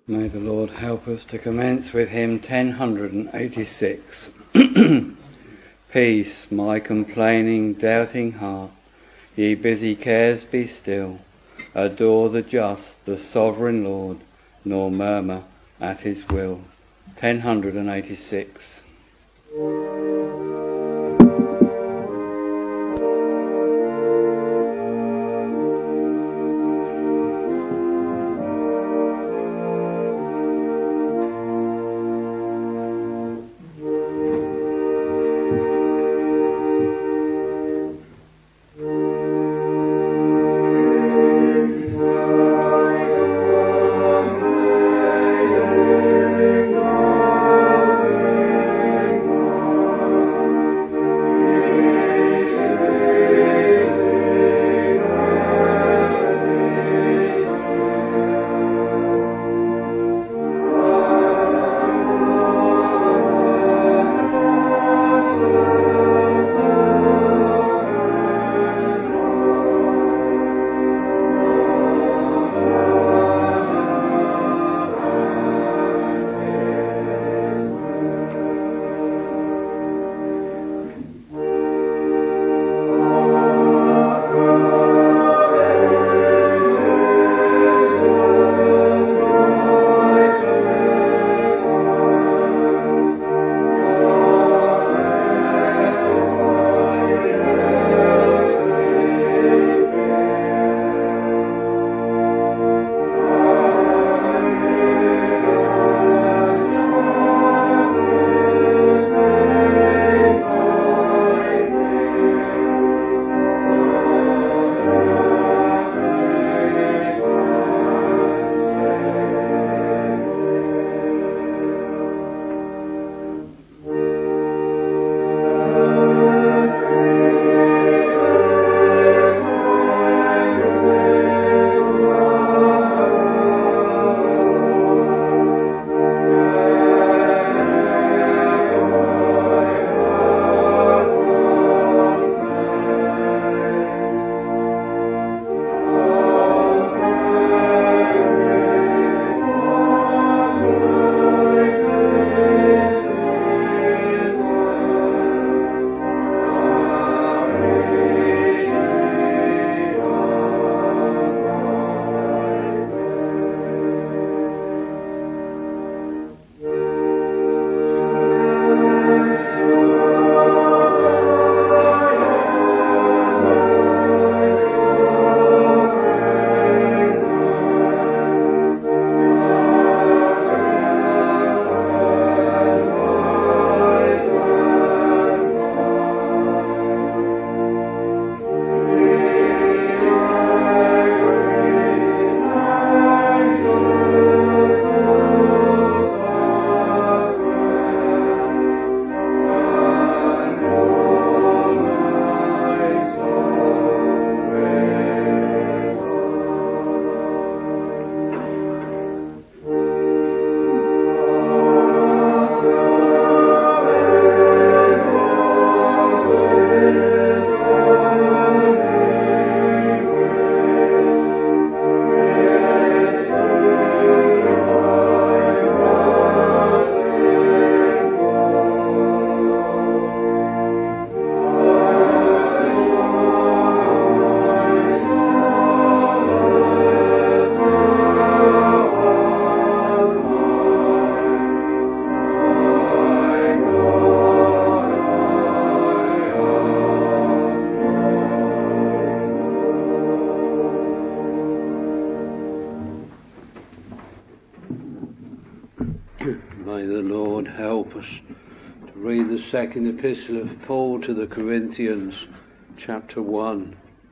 May the Lord help us to commence with hymn 1086. Peace, my complaining, doubting heart, ye busy cares be still, adore the just, the sovereign Lord, nor murmur at his will. 1086. Second Epistle of Paul to the Corinthians, chapter 1.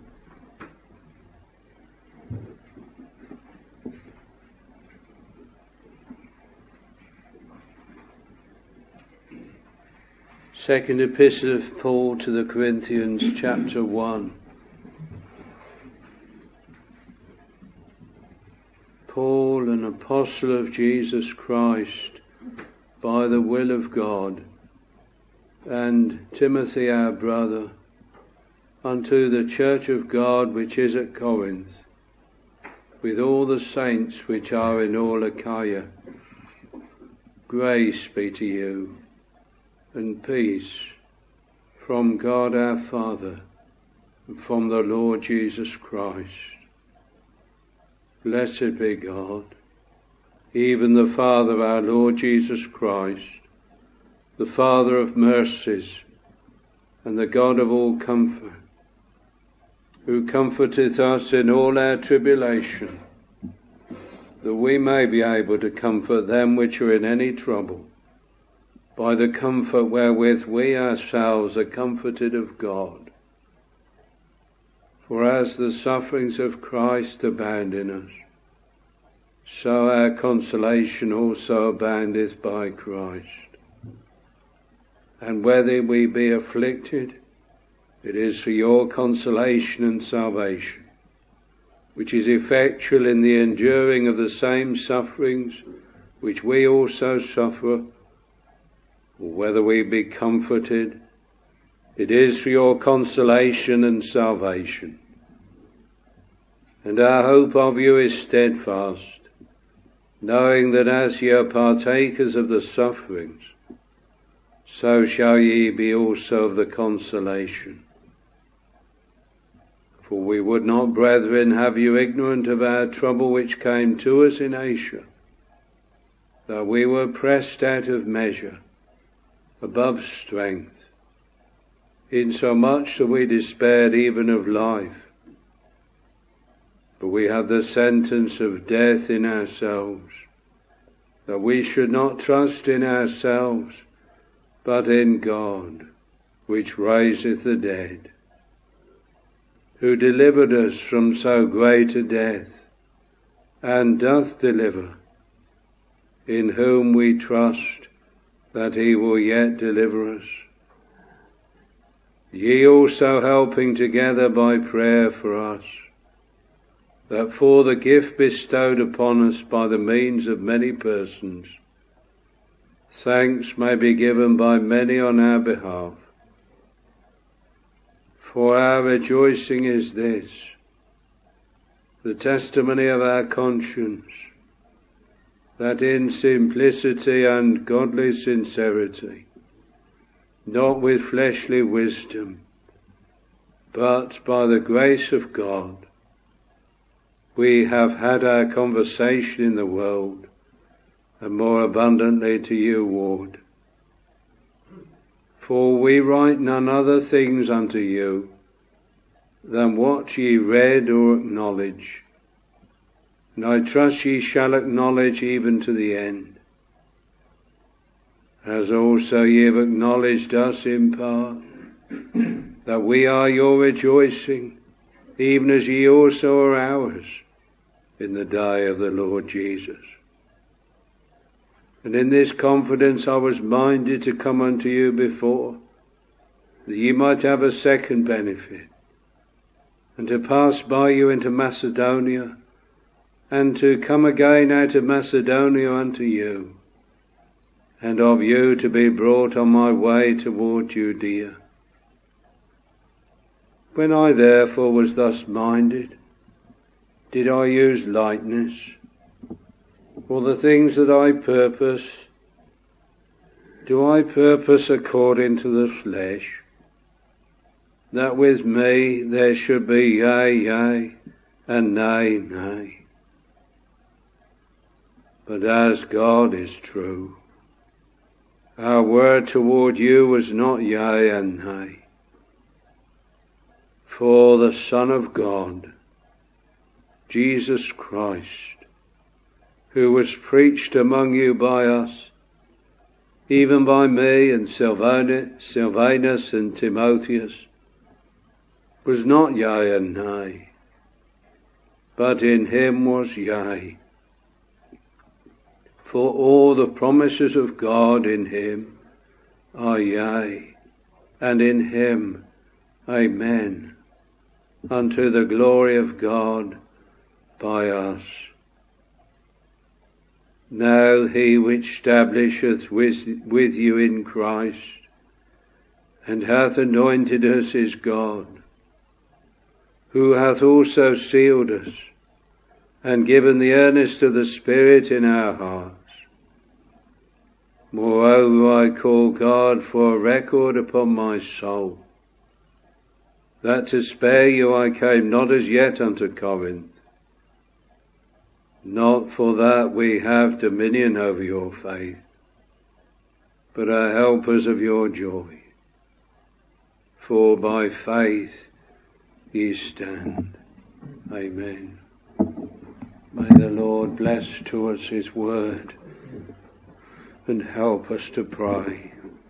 Second Epistle of Paul to the Corinthians, chapter 1. Paul, an apostle of Jesus Christ, by the will of God, and Timothy our brother, unto the church of God which is at Corinth, with all the saints which are in all Achaia. Grace be to you, and peace from God our Father, and from the Lord Jesus Christ. Blessed be God, even the Father of our Lord Jesus Christ, the Father of mercies, and the God of all comfort, who comforteth us in all our tribulation, that we may be able to comfort them which are in any trouble, by the comfort wherewith we ourselves are comforted of God. For as the sufferings of Christ abound in us, so our consolation also aboundeth by Christ. And whether we be afflicted, it is for your consolation and salvation, which is effectual in the enduring of the same sufferings which we also suffer. Or whether we be comforted, it is for your consolation and salvation. And our hope of you is steadfast, knowing that as ye are partakers of the sufferings, so shall ye be also of the consolation. For we would not, brethren, have you ignorant of our trouble which came to us in Asia, that we were pressed out of measure, above strength, insomuch that we despaired even of life. But we have the sentence of death in ourselves, that we should not trust in ourselves, but in God, which raiseth the dead, who delivered us from so great a death, and doth deliver, in whom we trust that he will yet deliver us. Ye also helping together by prayer for us, that for the gift bestowed upon us by the means of many persons, thanks may be given by many on our behalf. For our rejoicing is this, the testimony of our conscience, that in simplicity and godly sincerity, not with fleshly wisdom, but by the grace of God, we have had our conversation in the world, and more abundantly to you, ward. For we write none other things unto you than what ye read or acknowledge, and I trust ye shall acknowledge even to the end, as also ye have acknowledged us in part, that we are your rejoicing, even as ye also are ours, in the day of the Lord Jesus. And in this confidence I was minded to come unto you before, that ye might have a second benefit, and to pass by you into Macedonia, and to come again out of Macedonia unto you, and of you to be brought on my way toward Judea. When I therefore was thus minded, did I use lightness? For the things that I purpose, do I purpose according to the flesh, that with me there should be yea, yea, and nay, nay? But as God is true, our word toward you was not yea and nay. For the Son of God, Jesus Christ, who was preached among you by us, even by me and Silvanus and Timotheus, was not yea and nay, but in him was yea. For all the promises of God in him are yea, and in him amen, unto the glory of God by us. Now he which stablisheth with you in Christ, and hath anointed us, is God, who hath also sealed us, and given the earnest of the Spirit in our hearts. Moreover, I call God for a record upon my soul, that to spare you I came not as yet unto Corinth. Not for that we have dominion over your faith, but are helpers of your joy. For by faith ye stand. Amen. May the Lord bless to us his word and help us to pray.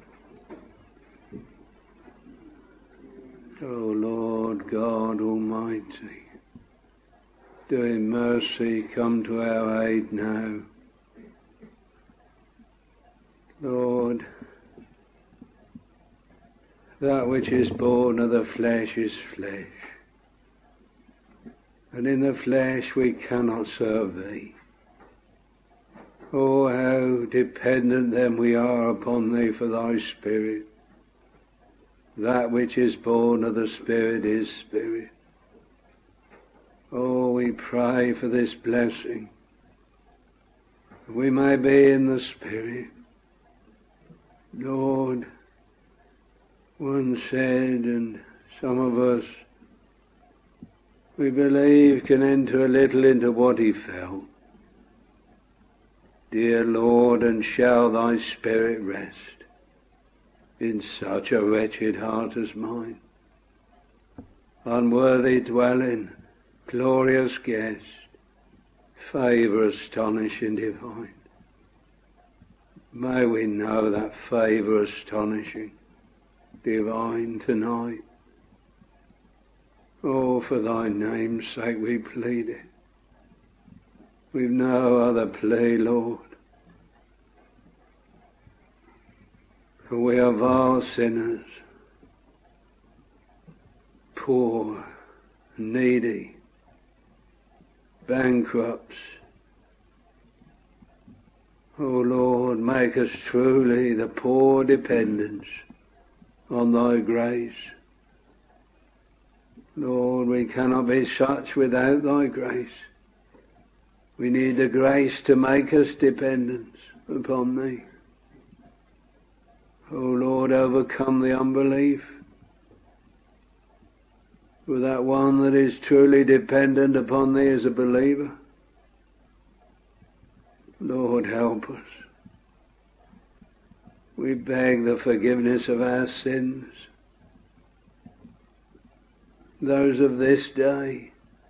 O Lord God Almighty, do in mercy come to our aid now. Lord, that which is born of the flesh is flesh, and in the flesh we cannot serve thee. Oh, how dependent then we are upon thee for thy Spirit. That which is born of the Spirit is spirit. Oh, we pray for this blessing. We may be in the Spirit. Lord, one said, and some of us, we believe, can enter a little into what he felt. Dear Lord, and shall thy Spirit rest in such a wretched heart as mine? Unworthy dwelling, glorious guest, favour astonishing divine. May we know that favour astonishing divine tonight. Oh, for thy name's sake we plead it. We've no other plea, Lord. For we are vile sinners, poor, needy, bankrupts. O Lord, make us truly the poor dependents on thy grace. Lord, we cannot be such without thy grace. We need the grace to make us dependents upon thee. O Lord, overcome the unbelief. For that one that is truly dependent upon thee as a believer, Lord, help us. We beg the forgiveness of our sins, those of this day.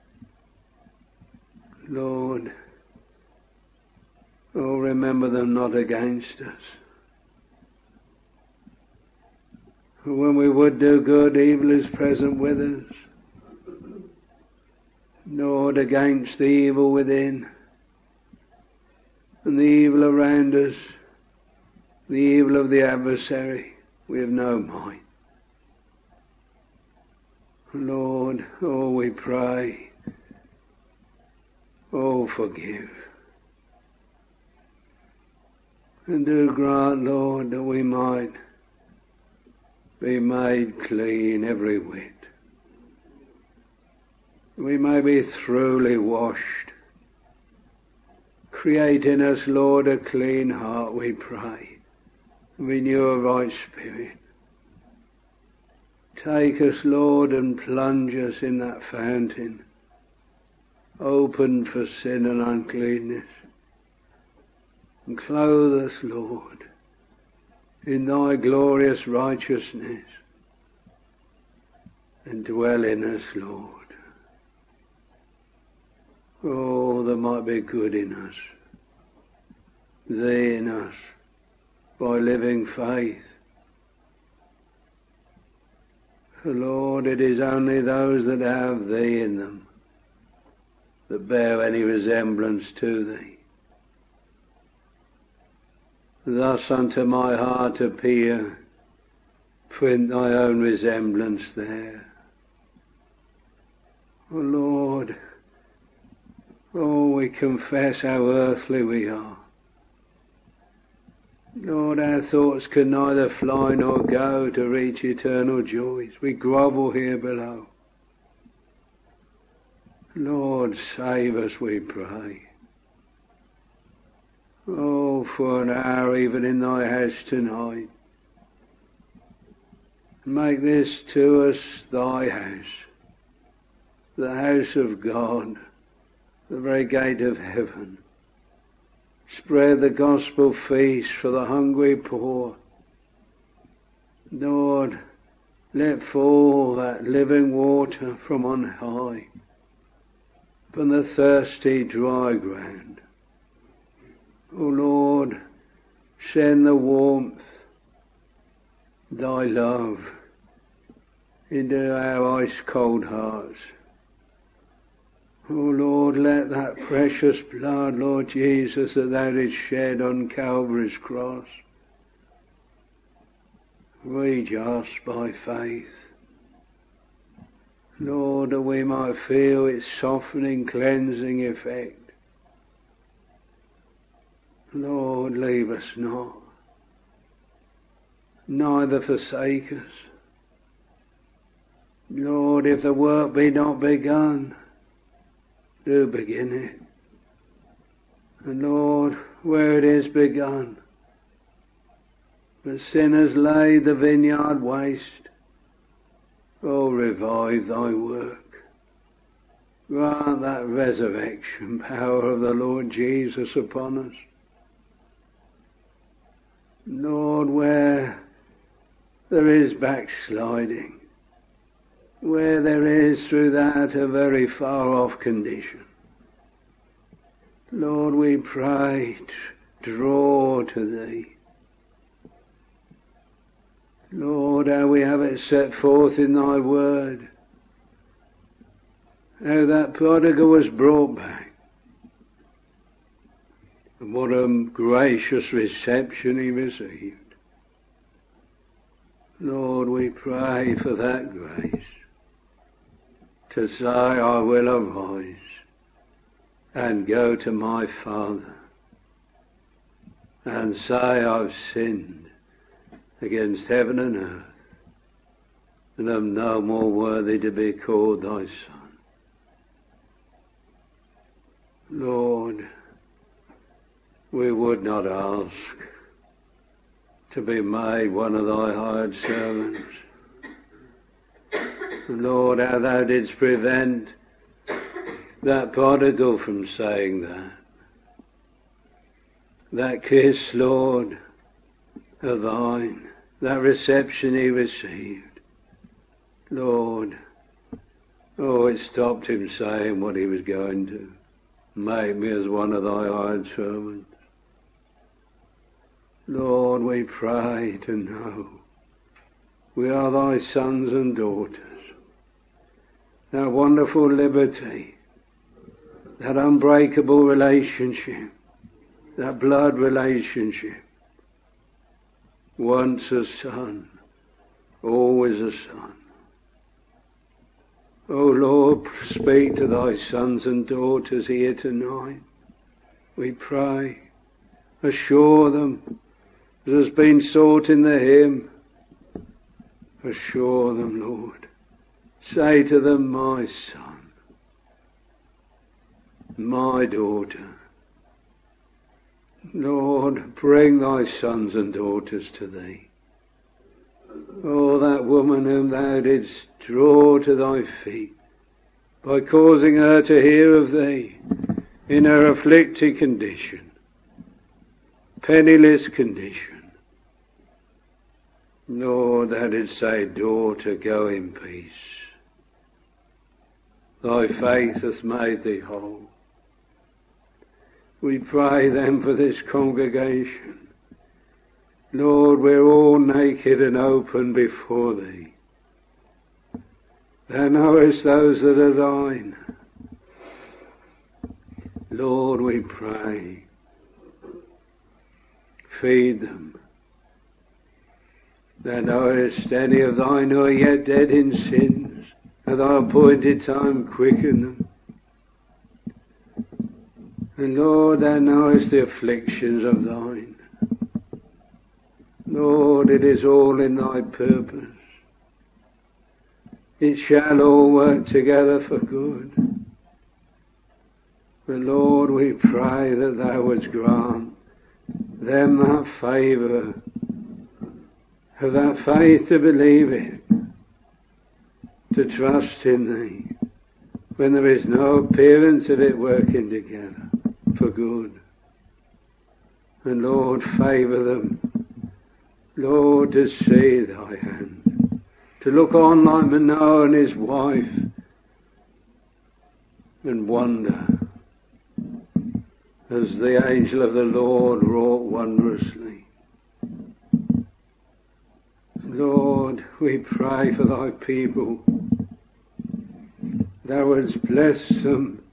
Lord, oh, remember them not against us. When we would do good, evil is present with us. Lord, against the evil within and the evil around us, the evil of the adversary, we have no mind. Lord, oh, we pray, oh, forgive. And do grant, Lord, that we might be made clean every whit. We may be thoroughly washed. Create in us, Lord, a clean heart, we pray. Renew a right spirit. Take us, Lord, and plunge us in that fountain, opened for sin and uncleanness. And clothe us, Lord, in thy glorious righteousness, and dwell in us, Lord. Oh, there might be good in us, thee in us, by living faith. For Lord, it is only those that have thee in them that bear any resemblance to thee. Thus unto my heart appear, print thy own resemblance there. O Lord, oh, we confess how earthly we are. Lord, our thoughts can neither fly nor go to reach eternal joys. We grovel here below. Lord, save us, we pray. Oh, for an hour even in thy house tonight. Make this to us thy house, the house of God, the very gate of heaven. Spread the gospel feast for the hungry poor. Lord, let fall that living water from on high, from the thirsty dry ground. O Lord, send the warmth, thy love, into our ice-cold hearts. O Lord, let that precious blood, Lord Jesus, that thou didst shed on Calvary's cross, reach us by faith. Lord, that we might feel its softening, cleansing effect. Lord, leave us not, neither forsake us. Lord, if the work be not begun, do begin it. And Lord, where it is begun, but sinners laid the vineyard waste, oh, revive thy work. Grant that resurrection power of the Lord Jesus upon us. Lord, where there is backsliding, where there is through that a very far off condition, Lord, we pray, draw to thee. Lord, how we have it set forth in thy word, how that prodigal was brought back. And what a gracious reception he received. Lord, we pray for that grace, to say, I will arise and go to my Father and say, I've sinned against heaven and earth, and am no more worthy to be called thy son. Lord, we would not ask to be made one of thy hired servants. Lord, how thou didst prevent that prodigal from saying that. That kiss, Lord, of thine, that reception he received. Lord, oh, it stopped him saying what he was going to. Make me as one of thy hired servants. Lord, we pray to know we are thy sons and daughters. That wonderful liberty, that unbreakable relationship, that blood relationship. Once a son, always a son. O Lord, speak to thy sons and daughters here tonight. We pray, assure them, as has been sought in the hymn, assure them, Lord. Say to them, my son, my daughter. Lord, bring thy sons and daughters to thee. Oh, that woman whom thou didst draw to thy feet by causing her to hear of thee in her afflicted condition, penniless condition. Lord, thou didst say, daughter, go in peace. Thy faith hath made thee whole. We pray then for this congregation. Lord, we're all naked and open before thee. Thou knowest those that are thine. Lord, we pray, feed them. Thou knowest any of thine who are yet dead in sins, at thy appointed time quicken them. And Lord, thou knowest the afflictions of thine. Lord, it is all in thy purpose. It shall all work together for good. But Lord, we pray that thou wouldst grant them that favour, of that faith to believe it, to trust in thee, when there is no appearance of it working together for good. And Lord, favour them, Lord, to see thy hand, to look on like Manoah and his wife and wonder as the angel of the Lord wrought wondrously. Lord, we pray for thy people. Thou wouldst bless them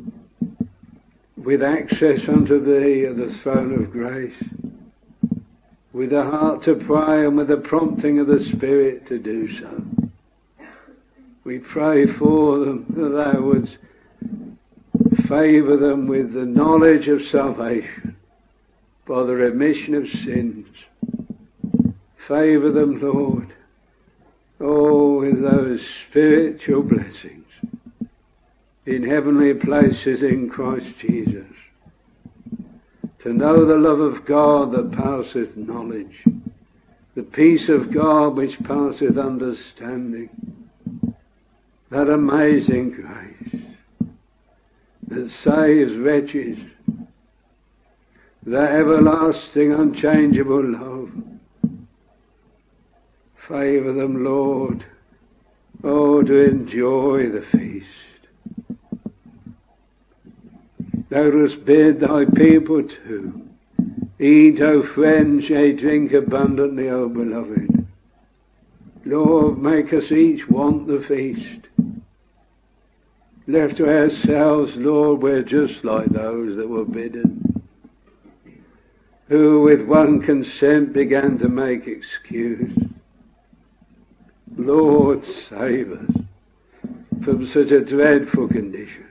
with access unto thee at the throne of grace, with a heart to pray and with the prompting of the Spirit to do so. We pray for them that thou wouldst favour them with the knowledge of salvation by the remission of sins. Favour them, Lord, with those spiritual blessings in heavenly places in Christ Jesus. To know the love of God that passeth knowledge, the peace of God which passeth understanding, that amazing grace that saves wretches, the everlasting unchangeable love. Favour them, Lord, to enjoy the feast. Thou dost bid thy people to eat, O friends, yea, drink abundantly, O beloved. Lord, make us each want the feast. Left to ourselves, Lord, we're just like those that were bidden, who with one consent began to make excuse. Lord, save us from such a dreadful condition.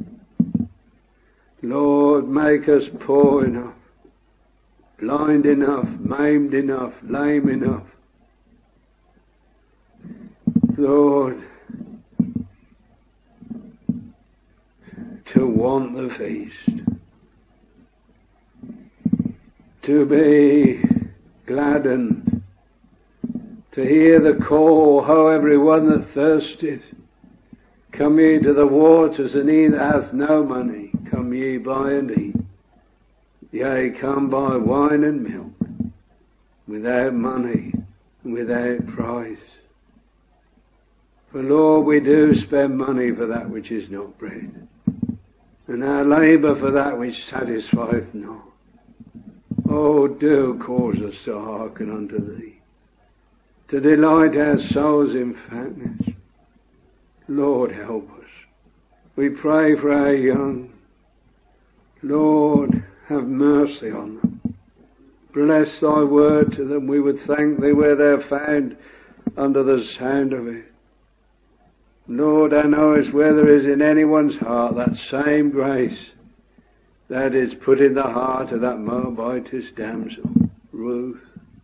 Lord, make us poor enough, blind enough, maimed enough, lame enough, Lord, to want the feast, to be gladdened, to hear the call, Ho, everyone that thirsteth, come ye to the waters, and he that hath no money, come ye buy and eat. Yea, come buy wine and milk, without money, and without price. For Lord, we do spend money for that which is not bread, and our labour for that which satisfieth not. Oh, do cause us to hearken unto thee, to delight our souls in fatness. Lord, help us. We pray for our young. Lord, have mercy on them. Bless thy word to them. We would thank thee where they're found under the sound of it. Lord, thou knowest where there is in anyone's heart that same grace that is put in the heart of that Moabitess damsel, Ruth.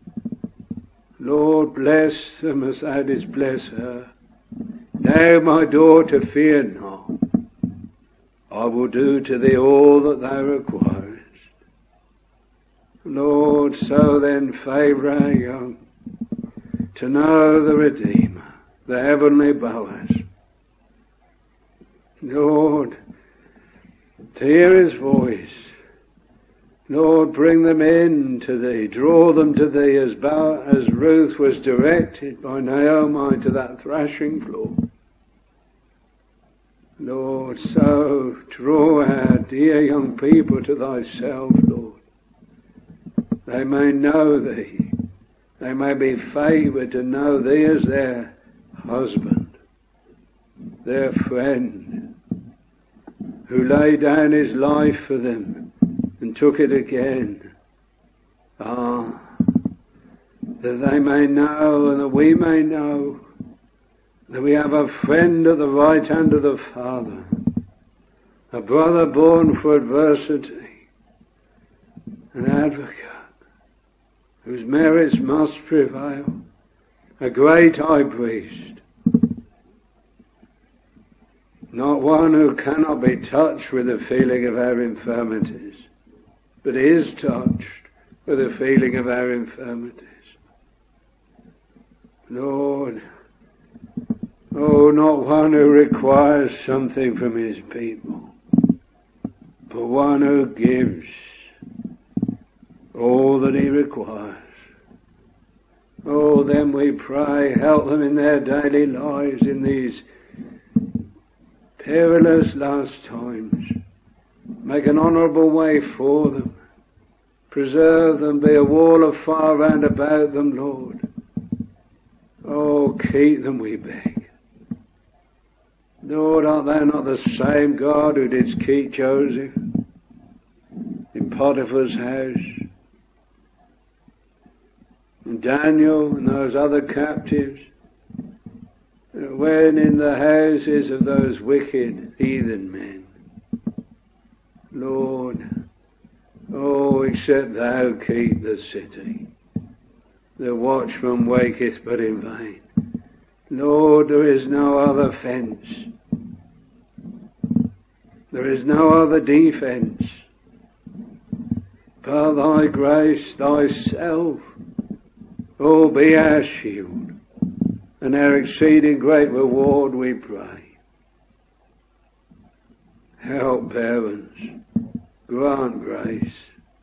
Lord, bless them as thou didst bless her. Now, my daughter, fear not. I will do to thee all that thou requirest. Lord, so then favour our young to know the Redeemer, the heavenly Boaz. Lord, to hear his voice. Lord, bring them in to thee, draw them to thee as Ruth was directed by Naomi to that thrashing floor. Lord, so draw our dear young people to thyself, Lord. They may know thee. They may be favoured to know thee as their husband, their friend, who laid down his life for them and took it again. That they may know and that we may know that we have a friend at the right hand of the Father, a brother born for adversity, an advocate whose merits must prevail, a great high priest. not one who cannot be touched with the feeling of our infirmities, but is touched with the feeling of our infirmities. Lord, oh, not one who requires something from his people, but one who gives all that he requires. Oh, then we pray, help them in their daily lives in these perilous last times. Make an honourable way for them. Preserve them, be a wall of fire round about them, Lord. Oh, keep them, we beg. Lord, art thou not the same God who didst keep Joseph in Potiphar's house? And Daniel and those other captives when in the houses of those wicked heathen men. Lord, oh, except thou keep the city, the watchman waketh but in vain. Lord, there is no other fence. There is no other defence but thy grace, thyself. Oh, be our shield and our exceeding great reward, we pray. Help parents, grant grace.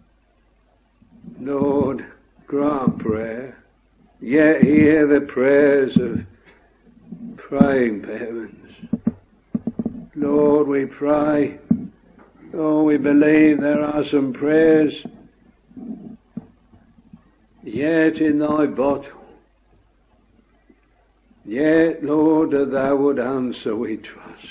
Lord, grant prayer, yet hear the prayers of praying parents. Lord, we pray. Oh, we believe there are some prayers yet in thy bottle. Yet, Lord, that thou would answer, we trust.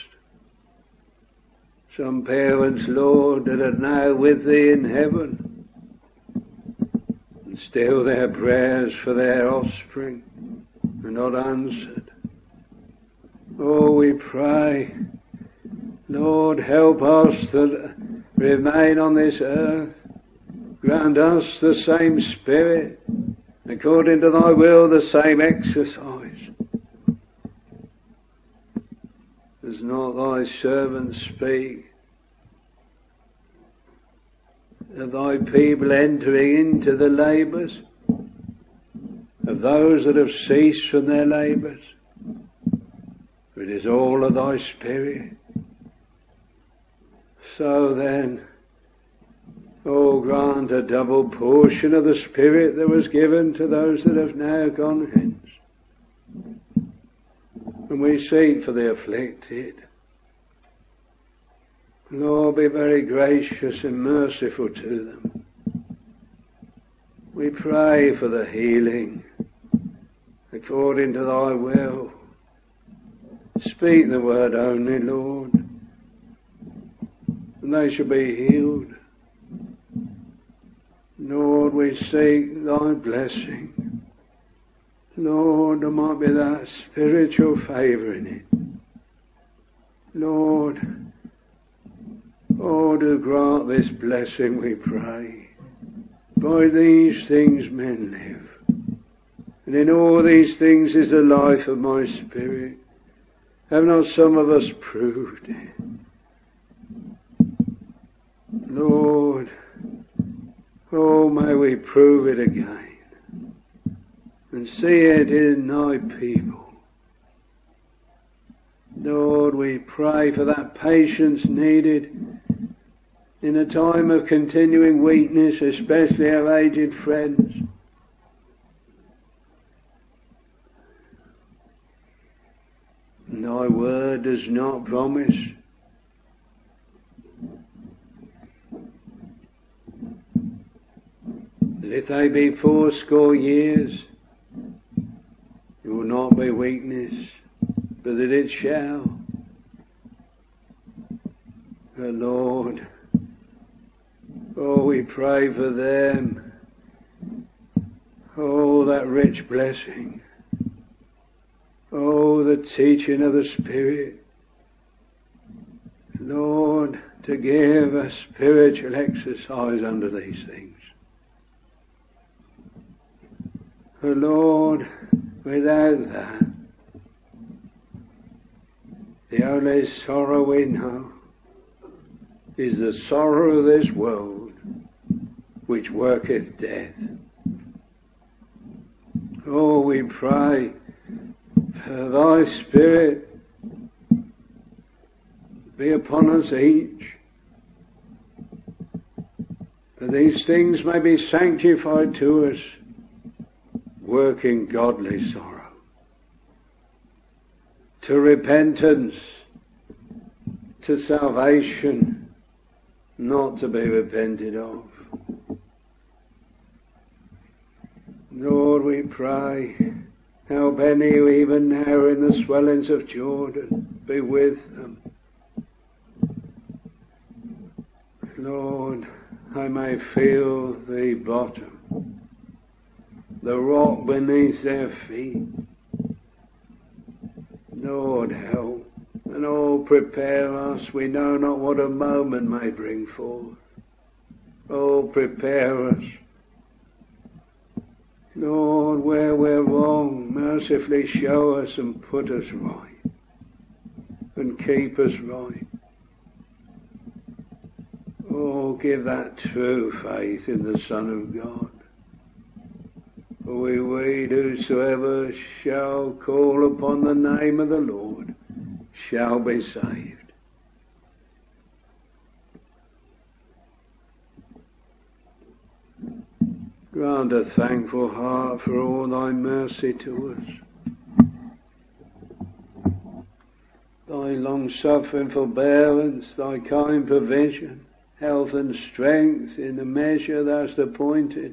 Some parents, Lord, that are now with thee in heaven, and still their prayers for their offspring are not answered. Oh, we pray, Lord, help us to remain on this earth. Grant us the same spirit, according to thy will, the same exercise. Does not thy servant speak of thy people entering into the labours, of those that have ceased from their labours? For it is all of thy Spirit. So then, oh, grant a double portion of the Spirit that was given to those that have now gone hence. And we seek for the afflicted. Lord, be very gracious and merciful to them. We pray for the healing according to thy will. Speak the word only, Lord, and they shall be healed. Lord, we seek thy blessing. Lord, there might be that spiritual favour in it. Lord, oh, do grant this blessing, we pray. By these things men live, and in all these things is the life of my spirit. Have not some of us proved it? Lord, oh, may we prove it again and see it in thy people. Lord, we pray for that patience needed in a time of continuing weakness, especially our aged friends. And thy word does not promise that if they be 80 years, it will not be weakness, but that it shall. But Lord, oh, we pray for them. Oh, that rich blessing. Oh, the teaching of the Spirit. Lord, to give a spiritual exercise under these things. For Lord, without that, The only sorrow we know is the sorrow of this world, which worketh death. Oh, we pray for thy Spirit be upon us each, that these things may be sanctified to us, working godly sorrow, to repentance, to salvation, not to be repented of. Lord, we pray, help any who even now in the swellings of Jordan, be with them. Lord, I may feel the bottom, the rock beneath their feet. Lord, help, and oh, prepare us. We know not what a moment may bring forth. Oh, prepare us. Lord, where we're wrong, mercifully show us and put us right, and keep us right. Oh, give that true faith in the Son of God. For we read, whosoever shall call upon the name of the Lord shall be saved. Grant a thankful heart for all thy mercy to us, thy long-suffering forbearance, thy kind provision, health and strength in the measure thou hast appointed.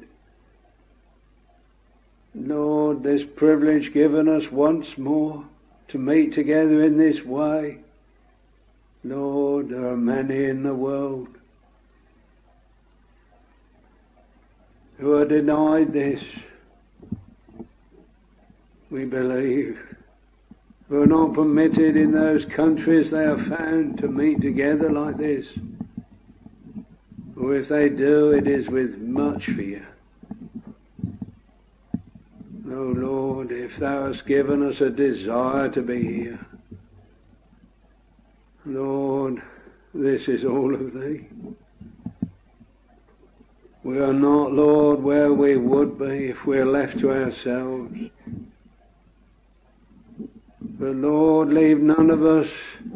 Lord, this privilege given us once more to meet together in this way. Lord, there are many in the world who are denied this, we believe, who are not permitted in those countries they are found to meet together like this. Or if they do, it is with much fear. Oh Lord, if thou hast given us a desire to be here, Lord, this is all of thee. We are not, Lord, where we would be if we are left to ourselves. But Lord, leave none of us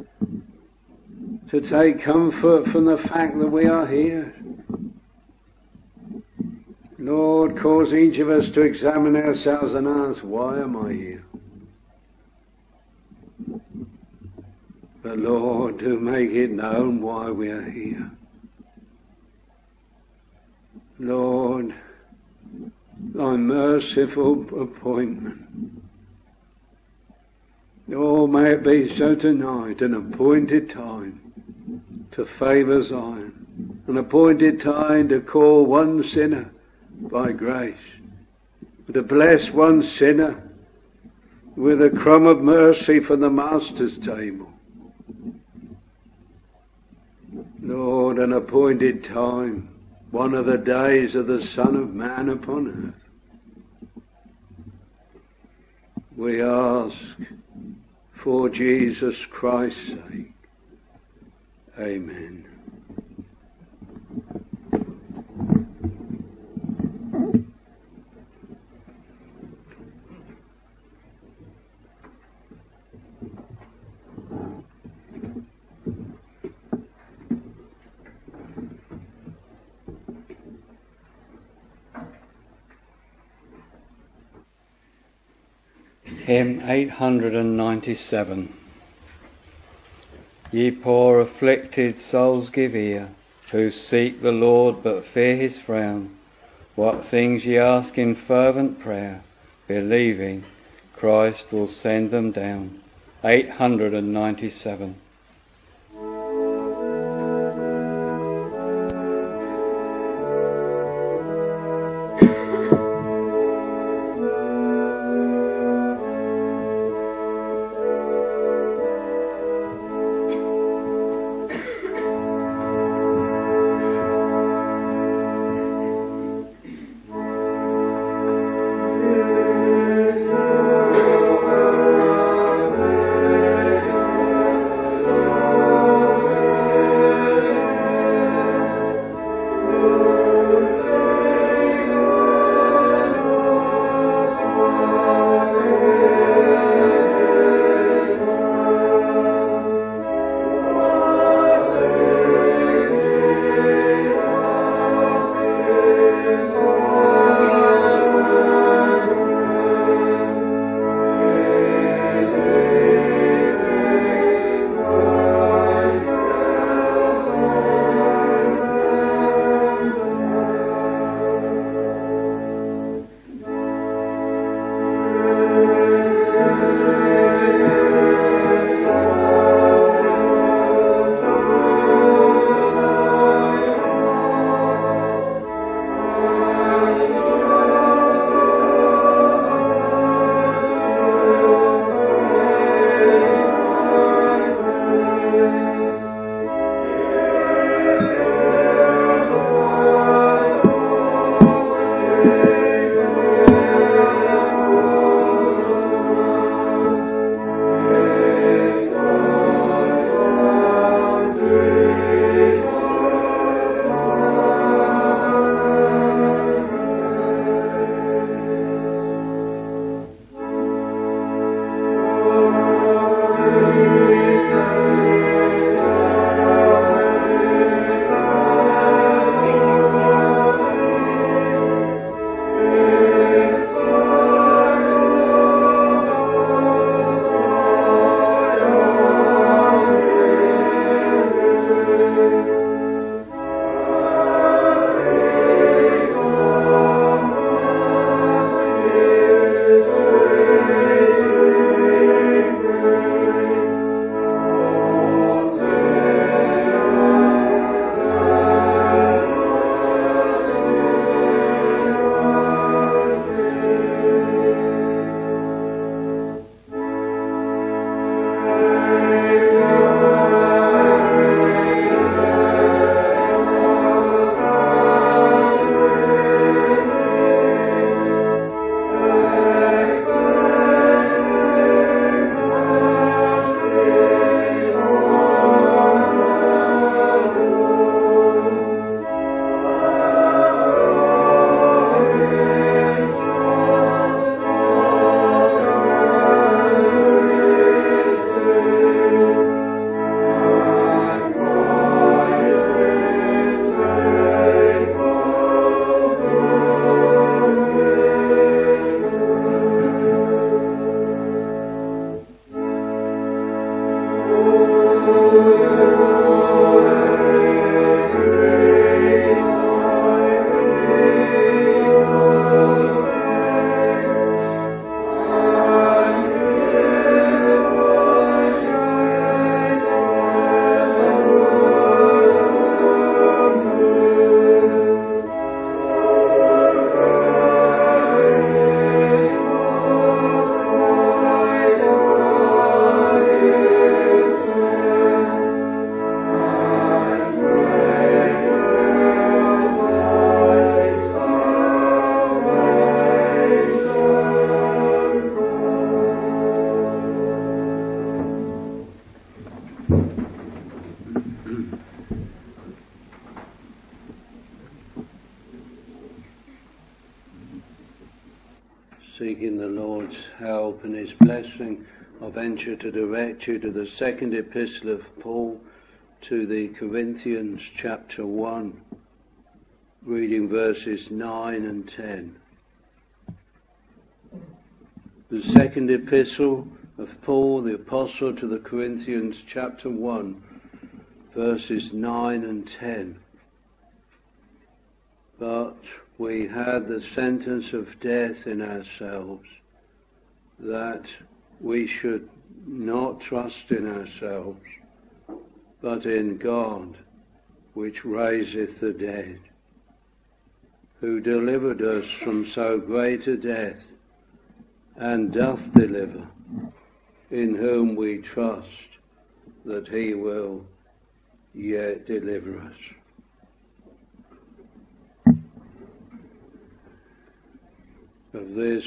to take comfort from the fact that we are here. Lord, cause each of us to examine ourselves and ask, why am I here? But Lord, do make it known why we are here. Lord, thy merciful appointment. Oh, may it be so tonight, an appointed time to favour Zion, an appointed time to call one sinner by grace, to bless one sinner with a crumb of mercy from the Master's table. Lord, an appointed time, one of the days of the Son of Man upon earth. We ask for Jesus Christ's sake. Amen. Hymn 897. Ye poor afflicted souls, give ear, who seek the Lord but fear his frown. What things ye ask in fervent prayer, believing Christ will send them down. 897. seeking the Lord's help and His blessing, I venture to direct you to the second epistle of Paul to the Corinthians, chapter 1, reading verses 9 and 10. The second epistle of Paul, the apostle, to the Corinthians, chapter 1, verses 9 and 10. But we had the sentence of death in ourselves, that we should not trust in ourselves, but in God, which raiseth the dead, who delivered us from so great a death, and doth deliver, in whom we trust that He will yet deliver us. Of this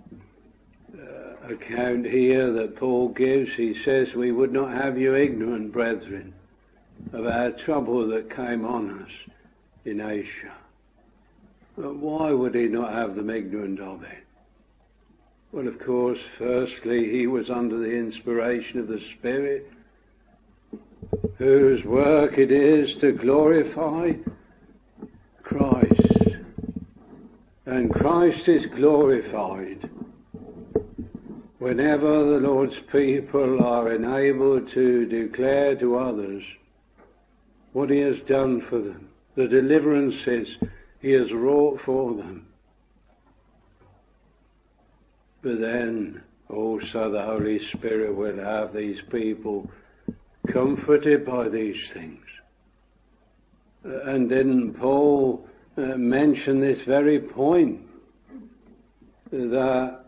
account here that Paul gives, he says, we would not have you ignorant, brethren, of our trouble that came on us in Asia. But why would he not have them ignorant of it? Well, of course, firstly, he was under the inspiration of the Spirit, whose work it is to glorify Christ. And Christ is glorified whenever the Lord's people are enabled to declare to others what He has done for them, the deliverances He has wrought for them. But then also the Holy Spirit will have these people comforted by these things. And didn't Paul mention this very point, that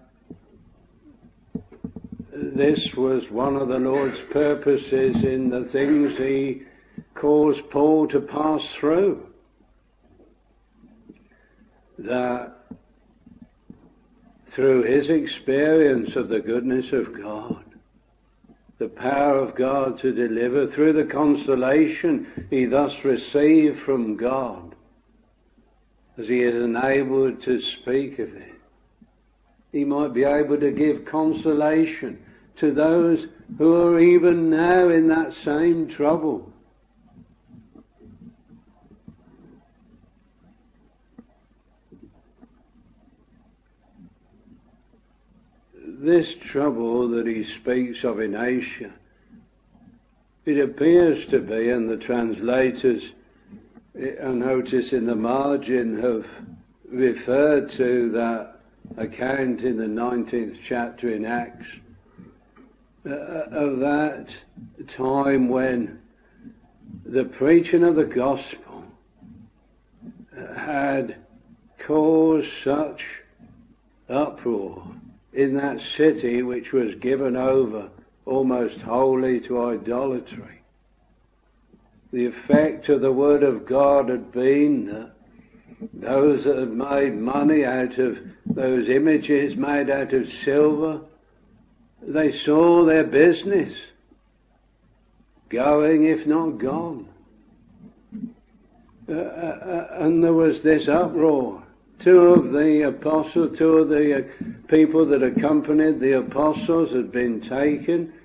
this was one of the Lord's purposes in the things He caused Paul to pass through, that through his experience of the goodness of God, the power of God to deliver, through the consolation he thus received from God, as he is enabled to speak of it, he might be able to give consolation to those who are even now in that same trouble. This trouble that he speaks of in Asia, it appears to be, and the translators, I notice in the margin, have referred to that account in the 19th chapter in Acts, of that time when the preaching of the gospel had caused such uproar in that city, which was given over almost wholly to idolatry. The effect of the Word of God had been that those that had made money out of those images made out of silver, they saw their business going, if not gone. And there was this uproar. Two of the people that accompanied the apostles had been taken,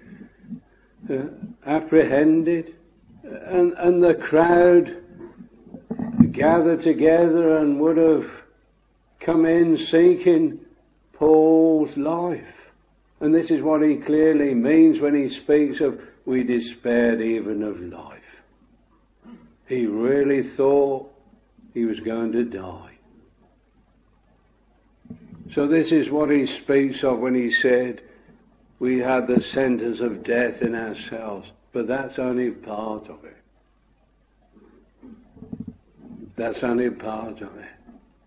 apprehended, and the crowd gathered together and would have come in seeking Paul's life. And this is what he clearly means when he speaks of, we despaired even of life. He really thought he was going to die. So this is what he speaks of when he said, we had the sentence of death in ourselves. But that's only part of it. That's only part of it.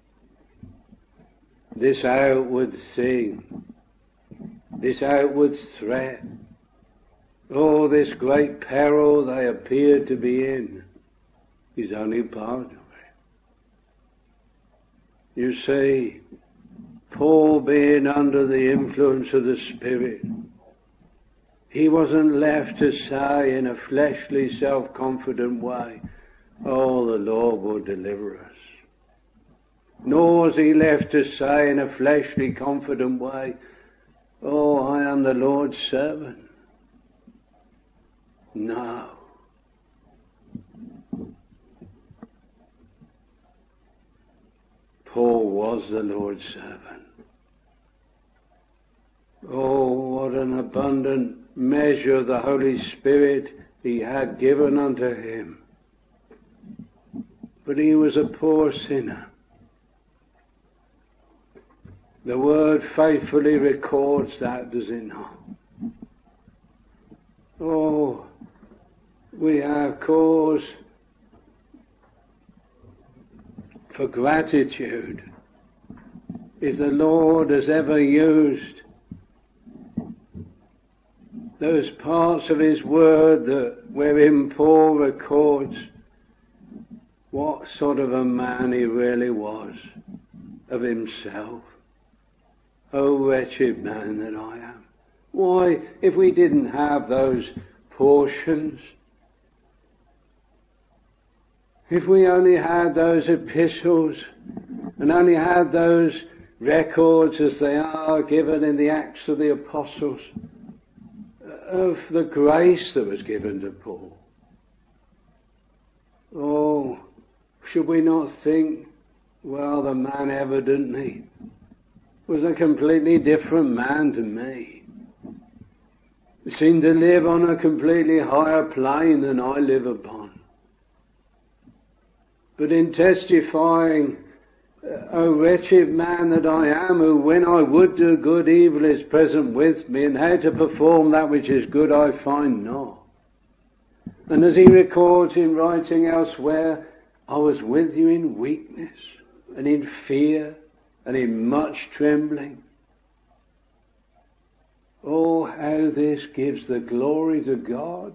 This outward thing, this outward threat, oh, this great peril they appear to be in, is only part of it. You see, Paul being under the influence of the Spirit, he wasn't left to say in a fleshly, self-confident way, oh, the Lord will deliver us. Nor is he left to say in a fleshly, confident way, "Oh, I am the Lord's servant." No. Paul was the Lord's servant. Oh, what an abundant measure of the Holy Spirit he had given unto him. But he was a poor sinner. The Word faithfully records that, does it not? Oh, we have cause for gratitude if the Lord has ever used those parts of his Word wherein Paul records what sort of a man he really was of himself. Oh, wretched man that I am. Why, if we didn't have those portions, if we only had those epistles and only had those records as they are given in the Acts of the Apostles of the grace that was given to Paul, oh, should we not think, well, the man evidently was a completely different man to me. He seemed to live on a completely higher plane than I live upon. But in testifying, O wretched man that I am, who when I would do good, evil is present with me, and how to perform that which is good I find not. And as he records in writing elsewhere, I was with you in weakness and in fear and in much trembling. Oh, how this gives the glory to God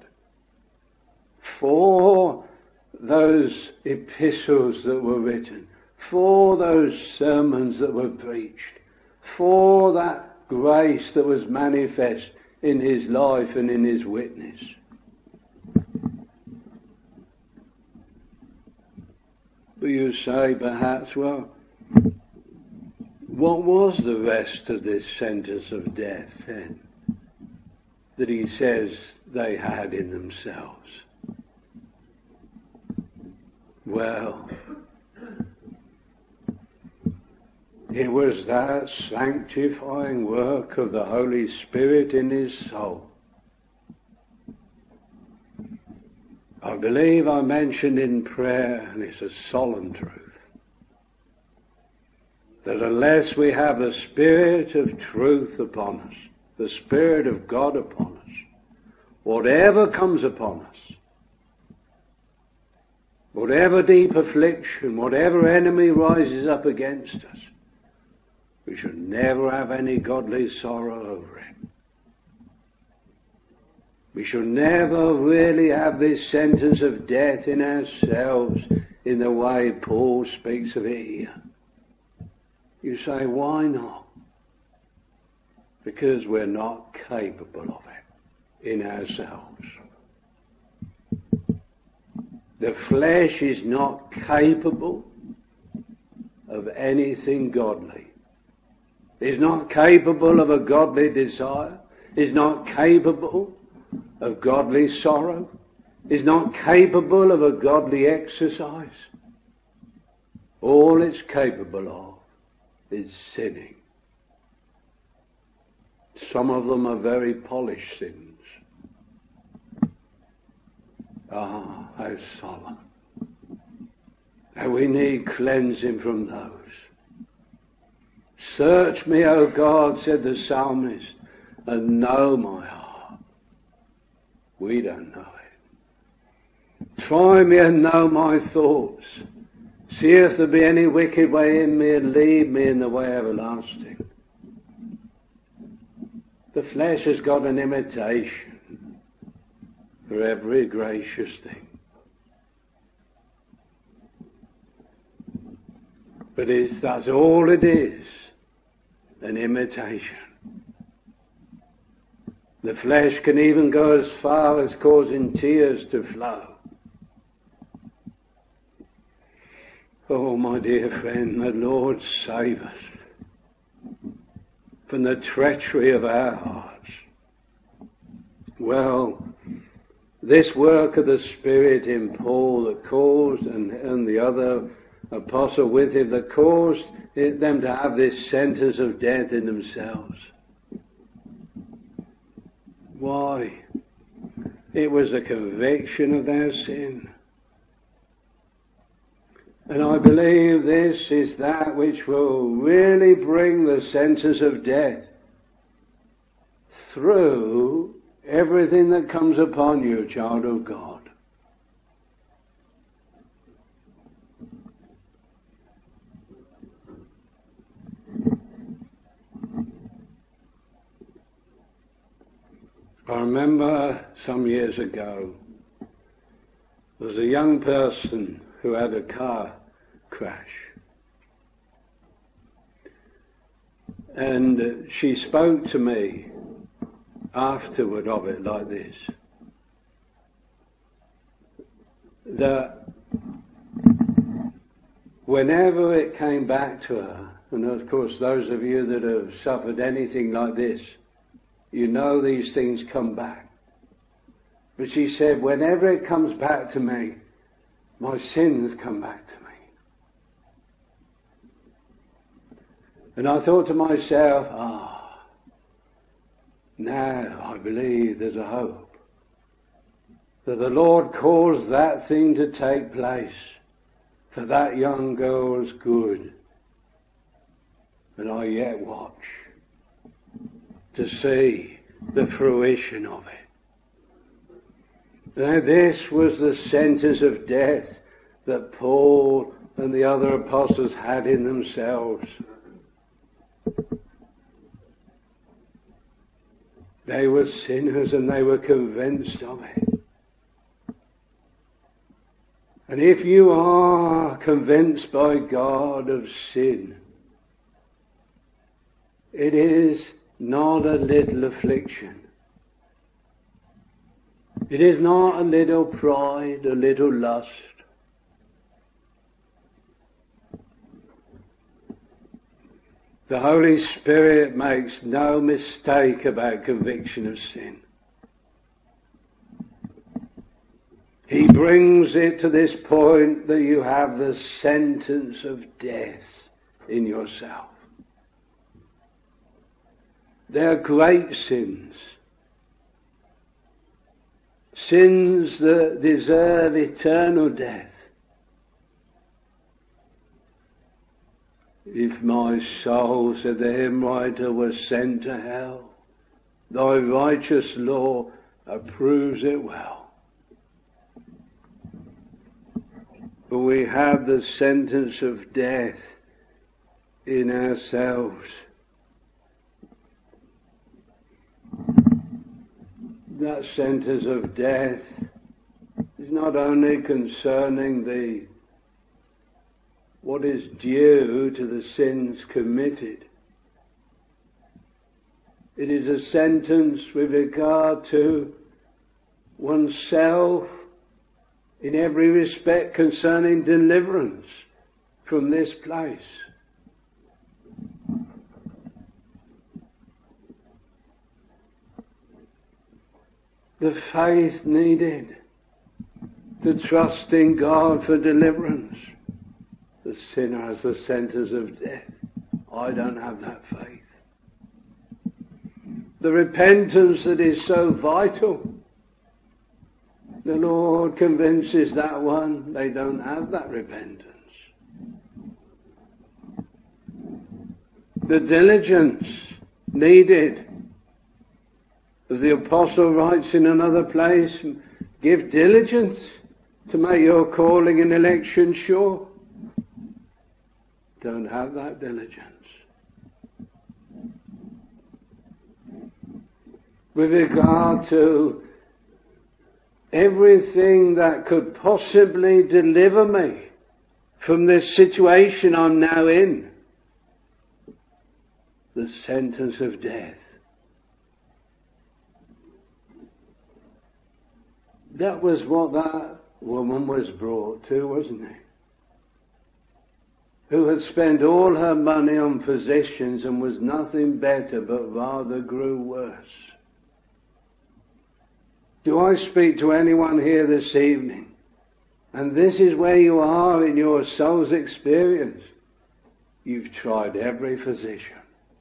for those epistles that were written, for those sermons that were preached, for that grace that was manifest in his life and in his witness. But you say perhaps, well, what was the rest of this sentence of death then that he says they had in themselves? Well, it was that sanctifying work of the Holy Spirit in his soul. I believe I mentioned in prayer, and it's a solemn truth, that unless we have the Spirit of truth upon us, the Spirit of God upon us, whatever comes upon us, whatever deep affliction, whatever enemy rises up against us, we should never have any godly sorrow over it. We should never really have this sentence of death in ourselves in the way Paul speaks of it here. You say, why not? Because we're not capable of it in ourselves. The flesh is not capable of anything godly. Is not capable of a godly desire. Is not capable of godly sorrow. Is not capable of a godly exercise. All it's capable of is sinning. Some of them are very polished sins. Ah, how solemn. How we need cleansing from those. Search me, O God, said the psalmist, and know my heart. We don't know it. Try me and know my thoughts. See if there be any wicked way in me, and lead me in the way everlasting. The flesh has got an imitation for every gracious thing. But that's all it is, an imitation. The flesh can even go as far as causing tears to flow. Oh, my dear friend, the Lord save us from the treachery of our hearts. Well, this work of the Spirit in Paul that caused, and the other apostle with him, that caused them to have this sentence of death in themselves. Why? It was a conviction of their sin. And I believe this is that which will really bring the sentence of death through everything that comes upon you, child of God. I remember some years ago, there was a young person who had a car crash. And she spoke to me afterward of it like this, that whenever it came back to her, and of course those of you that have suffered anything like this, you know these things come back. But she said, whenever it comes back to me, my sins come back to me. And I thought to myself, now I believe there's a hope that the Lord caused that thing to take place for that young girl's good. And I yet watch to see the fruition of it. Now this was the sentence of death that Paul and the other apostles had in themselves. They were sinners and they were convinced of it. And if you are convinced by God of sin, it is not a little affliction. It is not a little pride, a little lust. The Holy Spirit makes no mistake about conviction of sin. He brings it to this point that you have the sentence of death in yourself. They are great sins. Sins that deserve eternal death. If my soul, said the hymn writer, was sent to hell, thy righteous law approves it well. But we have the sentence of death in ourselves. That sentence of death is not only concerning what is due to the sins committed. It is a sentence with regard to oneself in every respect concerning deliverance from this place. The faith needed to trust in God for deliverance. The sinner has the sentence of death. I don't have that faith. The repentance that is so vital. The Lord convinces that one they don't have that repentance. The diligence needed. As the apostle writes in another place, give diligence to make your calling and election sure. Don't have that diligence. With regard to everything that could possibly deliver me from this situation I'm now in, the sentence of death. That was what that woman was brought to, wasn't it? who had spent all her money on physicians and was nothing better but rather grew worse. Do I speak to anyone here this evening? And this is where you are in your soul's experience. You've tried every physician.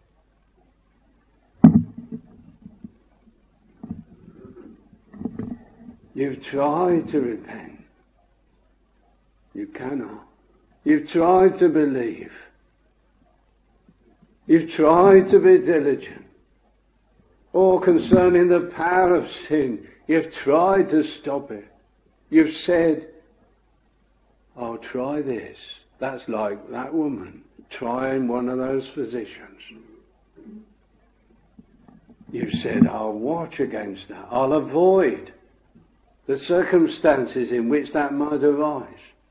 You've tried to repent. You cannot. You've tried to believe. You've tried to be diligent. Or concerning the power of sin, you've tried to stop it. You've said, I'll try this. That's like that woman trying one of those physicians. You've said, I'll watch against that. I'll avoid the circumstances in which that might arise.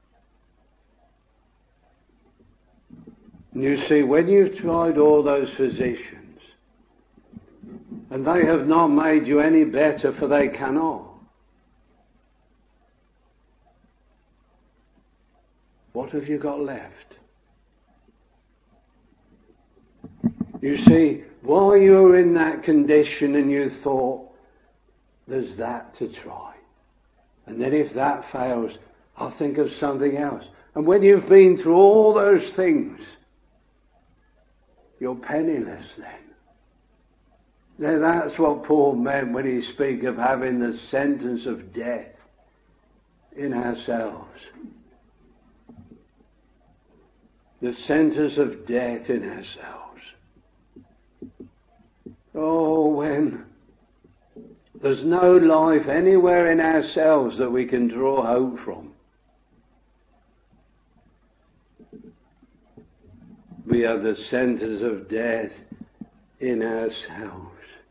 And you see, when you've tried all those physicians, and they have not made you any better, for they cannot, what have you got left? You see, while you were in that condition and you thought, there's that to try. And then if that fails, I'll think of something else. And when you've been through all those things, you're penniless then. Now that's what Paul meant when he speaks of having the sentence of death in ourselves. The sentence of death in ourselves. Oh, when there's no life anywhere in ourselves that we can draw hope from. We have the sentence of death in ourselves.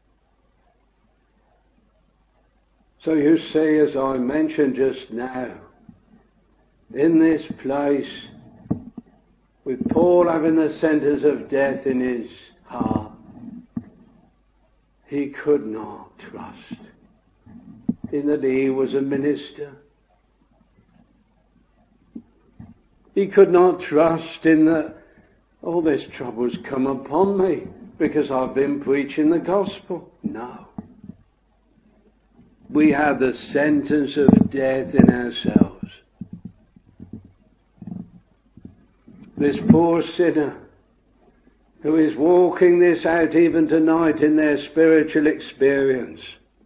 So you see, as I mentioned just now, in this place, with Paul having the sentence of death in his heart, he could not trust in that he was a minister. He could not trust in that all this trouble's come upon me because I've been preaching the gospel. No. We have the sentence of death in ourselves. This poor sinner who is walking this out even tonight in their spiritual experience.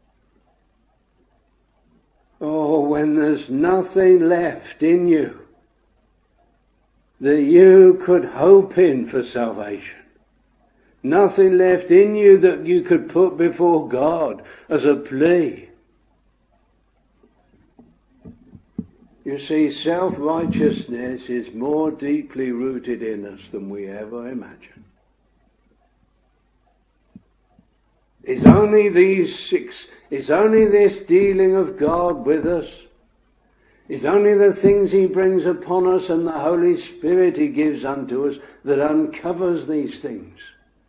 Oh, when there's nothing left in you that you could hope in for salvation. Nothing left in you that you could put before God as a plea. You see, self-righteousness is more deeply rooted in us than we ever imagined. It's only this dealing of God with us. It's only the things He brings upon us and the Holy Spirit He gives unto us that uncovers these things.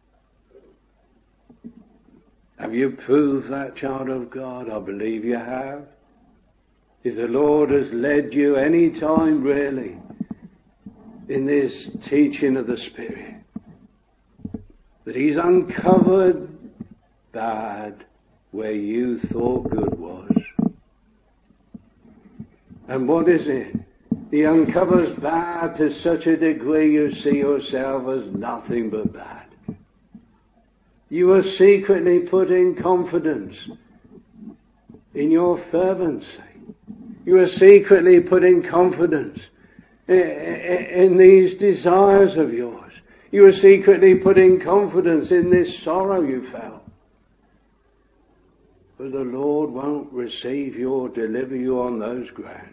Have you proved that, child of God? I believe you have. If the Lord has led you any time really in this teaching of the Spirit, that He's uncovered bad where you thought good was. And what is it? He uncovers bad to such a degree you see yourself as nothing but bad. You are secretly putting confidence in your fervency. You are secretly putting confidence in these desires of yours. You are secretly putting confidence in this sorrow you felt. But the Lord won't receive you or deliver you on those grounds.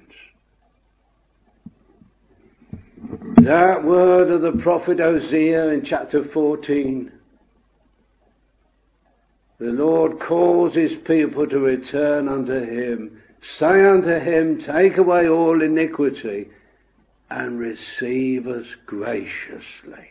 That word of the prophet Hosea in chapter 14. The Lord calls His people to return unto Him. Say unto Him, take away all iniquity and receive us graciously.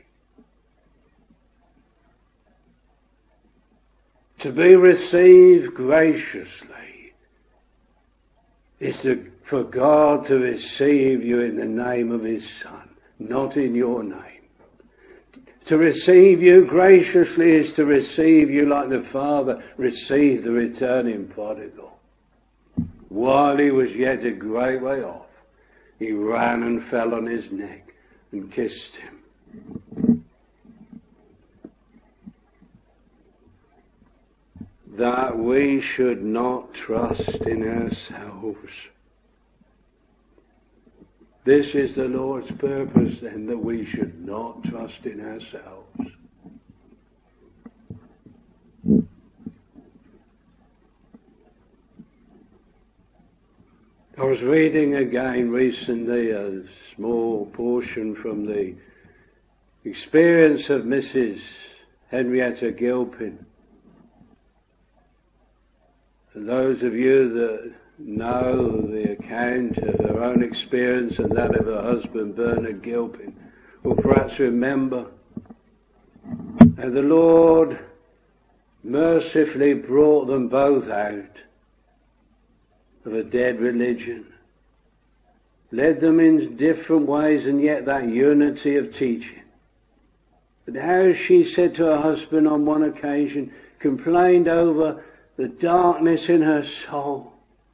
To be received graciously is for God to receive you in the name of His Son. not in your name. To receive you graciously is to receive you like the Father received the returning prodigal. While he was yet a great way off, he ran and fell on his neck and kissed him. That we should not trust in ourselves. This is the Lord's purpose then, that we should not trust in ourselves. I was reading again recently a small portion from the experience of Mrs. Henrietta Gilpin. And those of you that know the account of her own experience and that of her husband Bernard Gilpin will perhaps remember how the Lord mercifully brought them both out of a dead religion, led them in different ways, and yet that unity of teaching. But how she said to her husband on one occasion, complained over the darkness in her soul,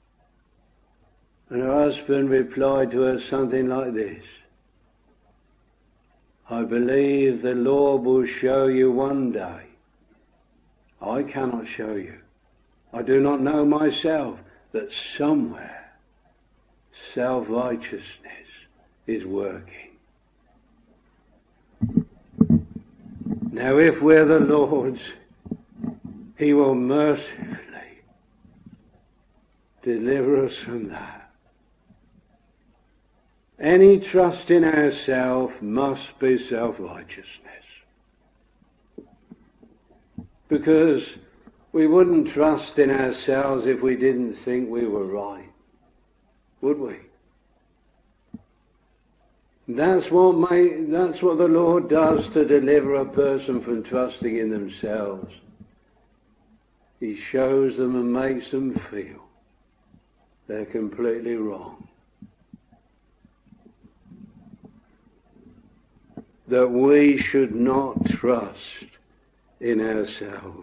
and her husband replied to her something like this: I believe the Lord will show you one day. I cannot show you. I do not know myself that somewhere self-righteousness is working. Now if we're the Lord's, He will mercifully deliver us from that. Any trust in ourselves must be self-righteousness. Because we wouldn't trust in ourselves if we didn't think we were right, would we? That's what the Lord does to deliver a person from trusting in themselves. He shows them and makes them feel they're completely wrong. That we should not trust in ourselves.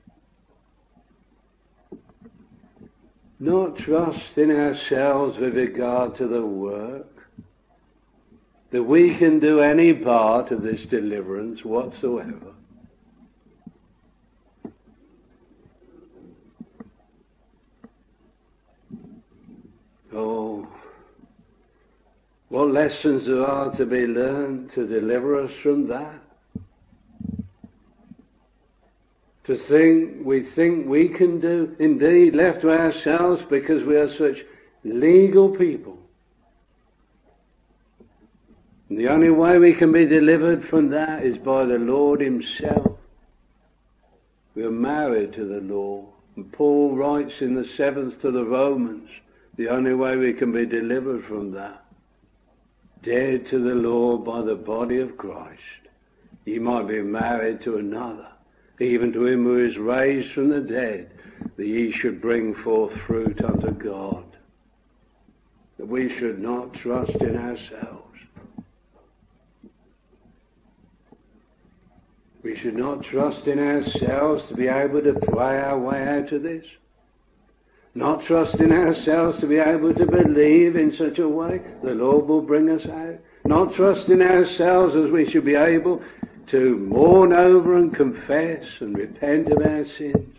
Not trust in ourselves with regard to the work, that we can do any part of this deliverance whatsoever. Oh, what lessons there are to be learned to deliver us from that. To think we can do, indeed, left to ourselves because we are such legal people. And the only way we can be delivered from that is by the Lord Himself. We are married to the law. And Paul writes in the 7th to the Romans, the only way we can be delivered from that, dead to the law by the body of Christ. Ye might be married to another, even to Him who is raised from the dead, that ye should bring forth fruit unto God. That we should not trust in ourselves. We should not trust in ourselves to be able to pray our way out of this. Not trust in ourselves to be able to believe in such a way the Lord will bring us out. Not trust in ourselves as we should be able to mourn over and confess and repent of our sins.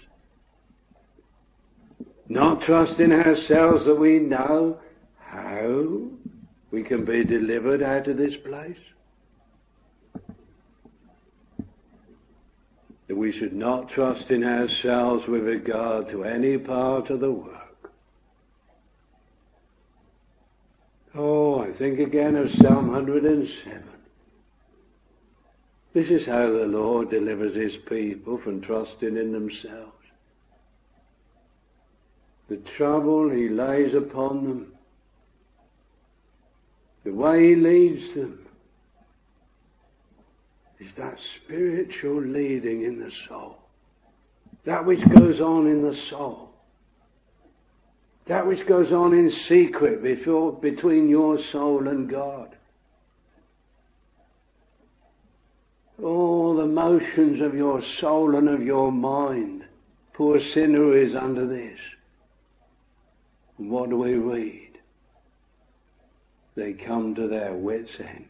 Not trust in ourselves that we know how we can be delivered out of this place. That we should not trust in ourselves with regard to any part of the work. Oh, I think again of Psalm 107. This is how the Lord delivers His people from trusting in themselves. The trouble He lays upon them, the way He leads them, is that spiritual leading in the soul. That which goes on in the soul. That which goes on in secret between your soul and God. emotions of your soul and of your mind. Poor sinner who is under this. And what do we read? They come to their wits' end.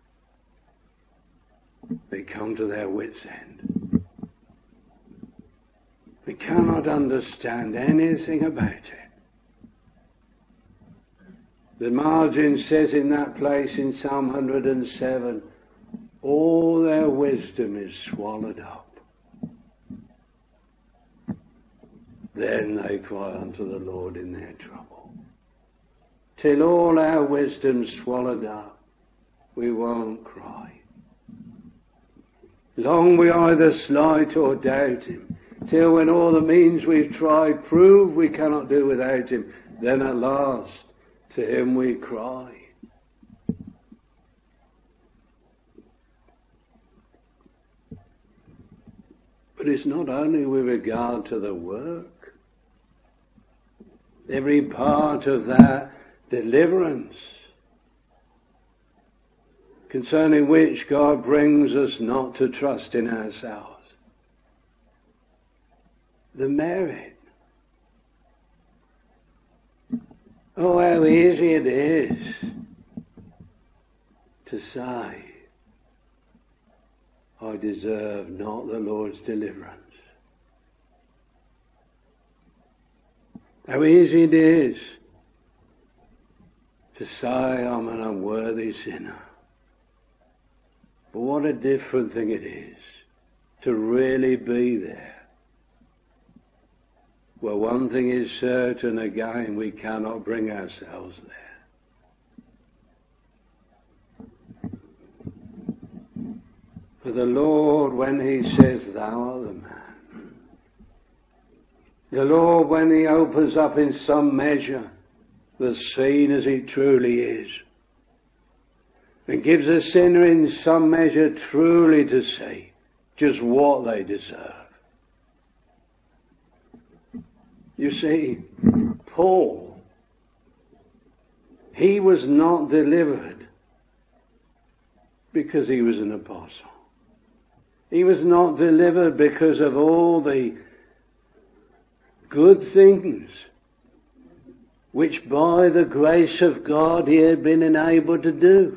They come to their wits' end. We cannot understand anything about it. The margin says in that place in Psalm 107, all their wisdom is swallowed up. Then they cry unto the Lord in their trouble. Till all our wisdom's swallowed up, we won't cry. Long we either slight or doubt him, till when all the means we've tried prove we cannot do without him, then at last to him we cry. But it's not only with regard to the work. Every part of that deliverance, concerning which God brings us not to trust in ourselves. The merit. Oh, how easy it is to say, I deserve not the Lord's deliverance. How easy it is to say I'm an unworthy sinner. But what a different thing it is to really be there. Well, one thing is certain, again, we cannot bring ourselves there. For the Lord, when he says, thou art the man, the Lord, when he opens up in some measure the scene as it truly is, and gives a sinner in some measure truly to see just what they deserve. You see, Paul, he was not delivered because he was an apostle. He was not delivered because of all the good things which by the grace of God he had been enabled to do.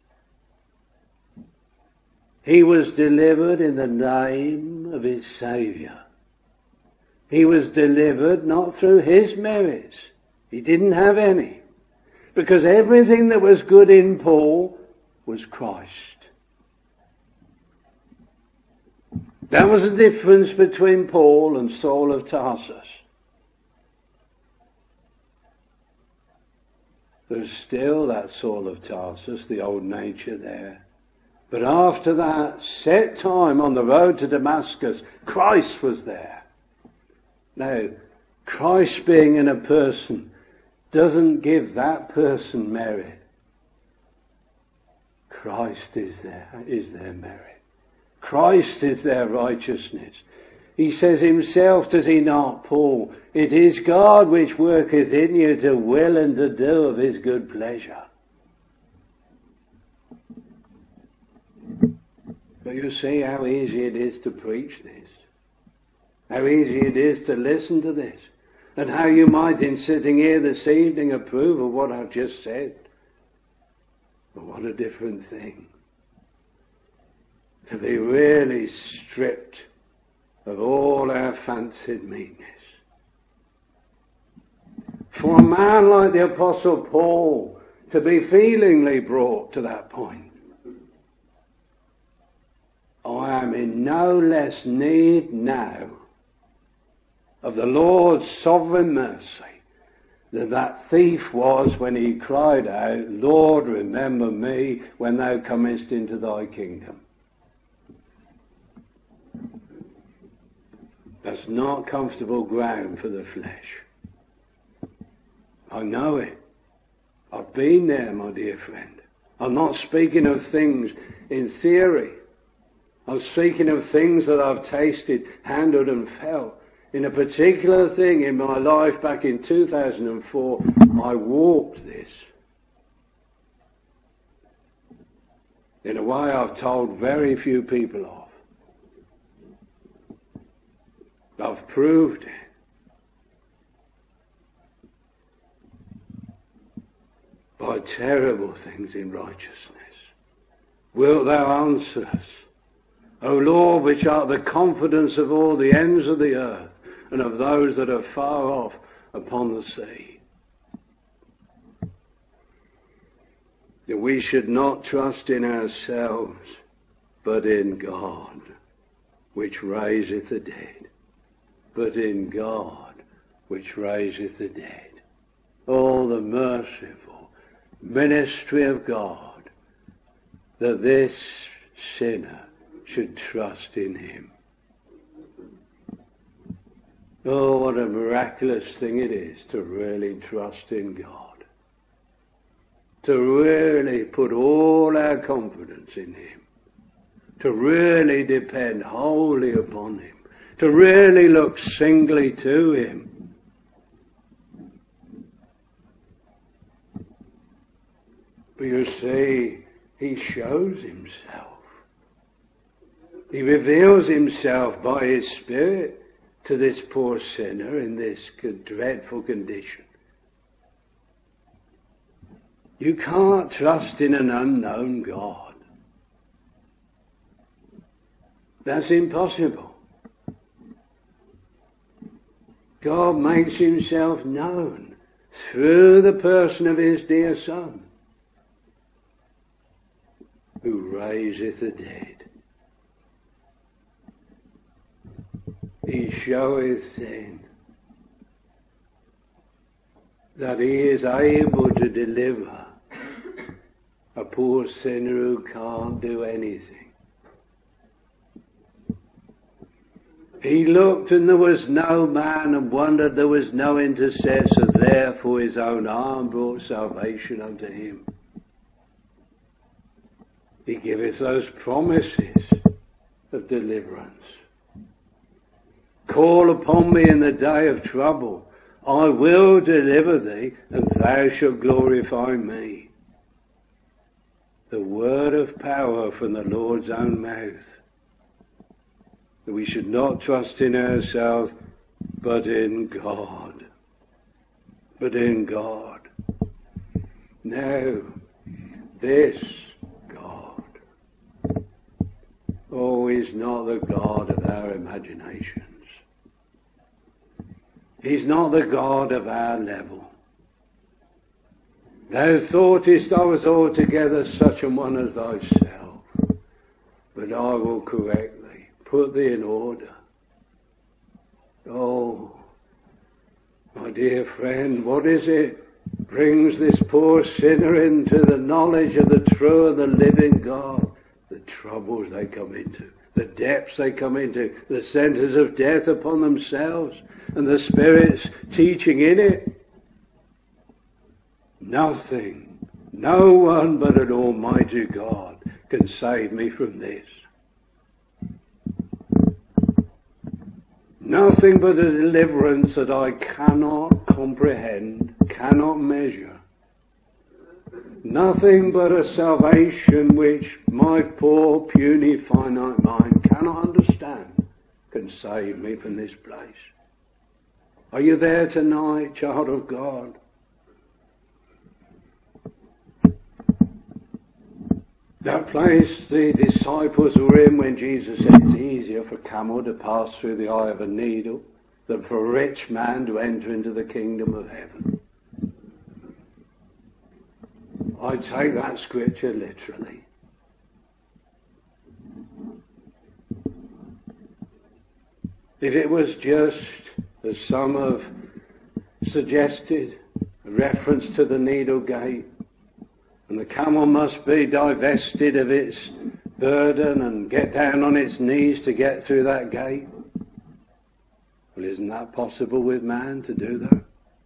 He was delivered in the name of his Saviour. He was delivered not through his merits. He didn't have any. Because everything that was good in Paul was Christ. That was the difference between Paul and Saul of Tarsus. There's still that Saul of Tarsus, the old nature there. But after that set time on the road to Damascus, Christ was there. Now, Christ being in a person doesn't give that person merit. Christ is their merit. Christ is their righteousness. He says himself, does he not, Paul, it is God which worketh in you to will and to do of his good pleasure. But you see how easy it is to preach this. How easy it is to listen to this. And how you might, in sitting here this evening, approve of what I've just said. But what a different thing to be really stripped of all our fancied meekness. For a man like the Apostle Paul to be feelingly brought to that point, I am in no less need now of the Lord's sovereign mercy than that thief was when he cried out, Lord, remember me when thou comest into thy kingdom. That's not comfortable ground for the flesh. I know it. I've been there, my dear friend. I'm not speaking of things in theory. I'm speaking of things that I've tasted, handled and felt. In a particular thing in my life back in 2004, I walked this. In a way I've told very few people of. I've proved it. By terrible things in righteousness. Wilt thou answer us, O Lord, which art the confidence of all the ends of the earth, and of those that are far off upon the sea? That we should not trust in ourselves, but in God, which raiseth the dead. But in God, which raiseth the dead. Oh, the merciful ministry of God, that this sinner should trust in him. Oh, what a miraculous thing it is to really trust in God. To really put all our confidence in him. To really depend wholly upon him. To really look singly to him. But you see, he shows himself. He reveals himself by his Spirit to this poor sinner in this dreadful condition. You can't trust in an unknown God. That's impossible. God makes himself known through the person of his dear Son, who raiseth the dead. He showeth then that he is able to deliver a poor sinner who can't do anything. He looked and there was no man, and wondered there was no intercessor. Therefore his own arm brought salvation unto him. He giveth those promises of deliverance. Call upon me in the day of trouble. I will deliver thee, and thou shalt glorify me. The word of power from the Lord's own mouth. That we should not trust in ourselves, but in God. But in God. Now, this God, oh, is not the God of our imaginations. He's not the God of our level. Thou thoughtest I was altogether such an one as thyself, but I will correct thee, put thee in order. Oh, my dear friend, what is it brings this poor sinner into the knowledge of the true and the living God? The troubles they come into, the depths they come into, the sentence of death upon themselves, and the Spirit's teaching in it. Nothing, no one but an almighty God can save me from this. Nothing but a deliverance that I cannot comprehend, cannot measure. Nothing but a salvation which my poor, puny, finite mind cannot understand can save me from this place. Are you there tonight, child of God? That place the disciples were in when Jesus said it's easier for a camel to pass through the eye of a needle than for a rich man to enter into the kingdom of heaven. I take that scripture literally. If it was just, as some have suggested, a reference to the needle gate, and the camel must be divested of its burden and get down on its knees to get through that gate. Well, isn't that possible with man to do that?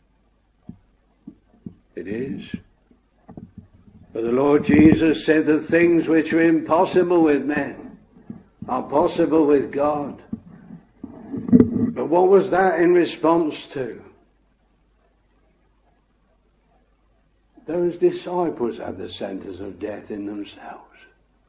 It is. But the Lord Jesus said the things which are impossible with men are possible with God. But what was that in response to? Those disciples had the sentence of death in themselves.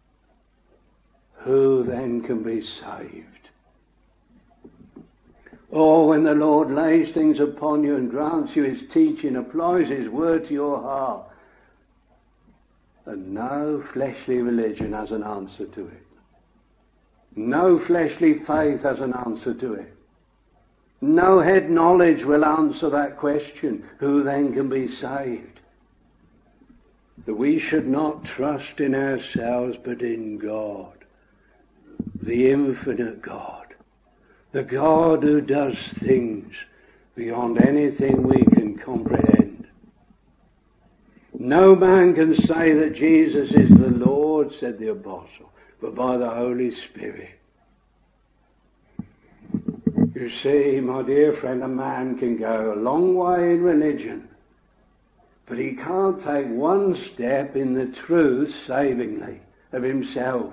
Who then can be saved? Or when the Lord lays things upon you and grants you His teaching, applies His word to your heart, and no fleshly religion has an answer to it. No fleshly faith has an answer to it. No head knowledge will answer that question. Who then can be saved? That we should not trust in ourselves but in God, the infinite God, the God who does things beyond anything we can comprehend. No man can say that Jesus is the Lord, said the apostle, but by the Holy Spirit. You see, my dear friend, a man can go a long way in religion, but he can't take one step in the truth savingly of himself.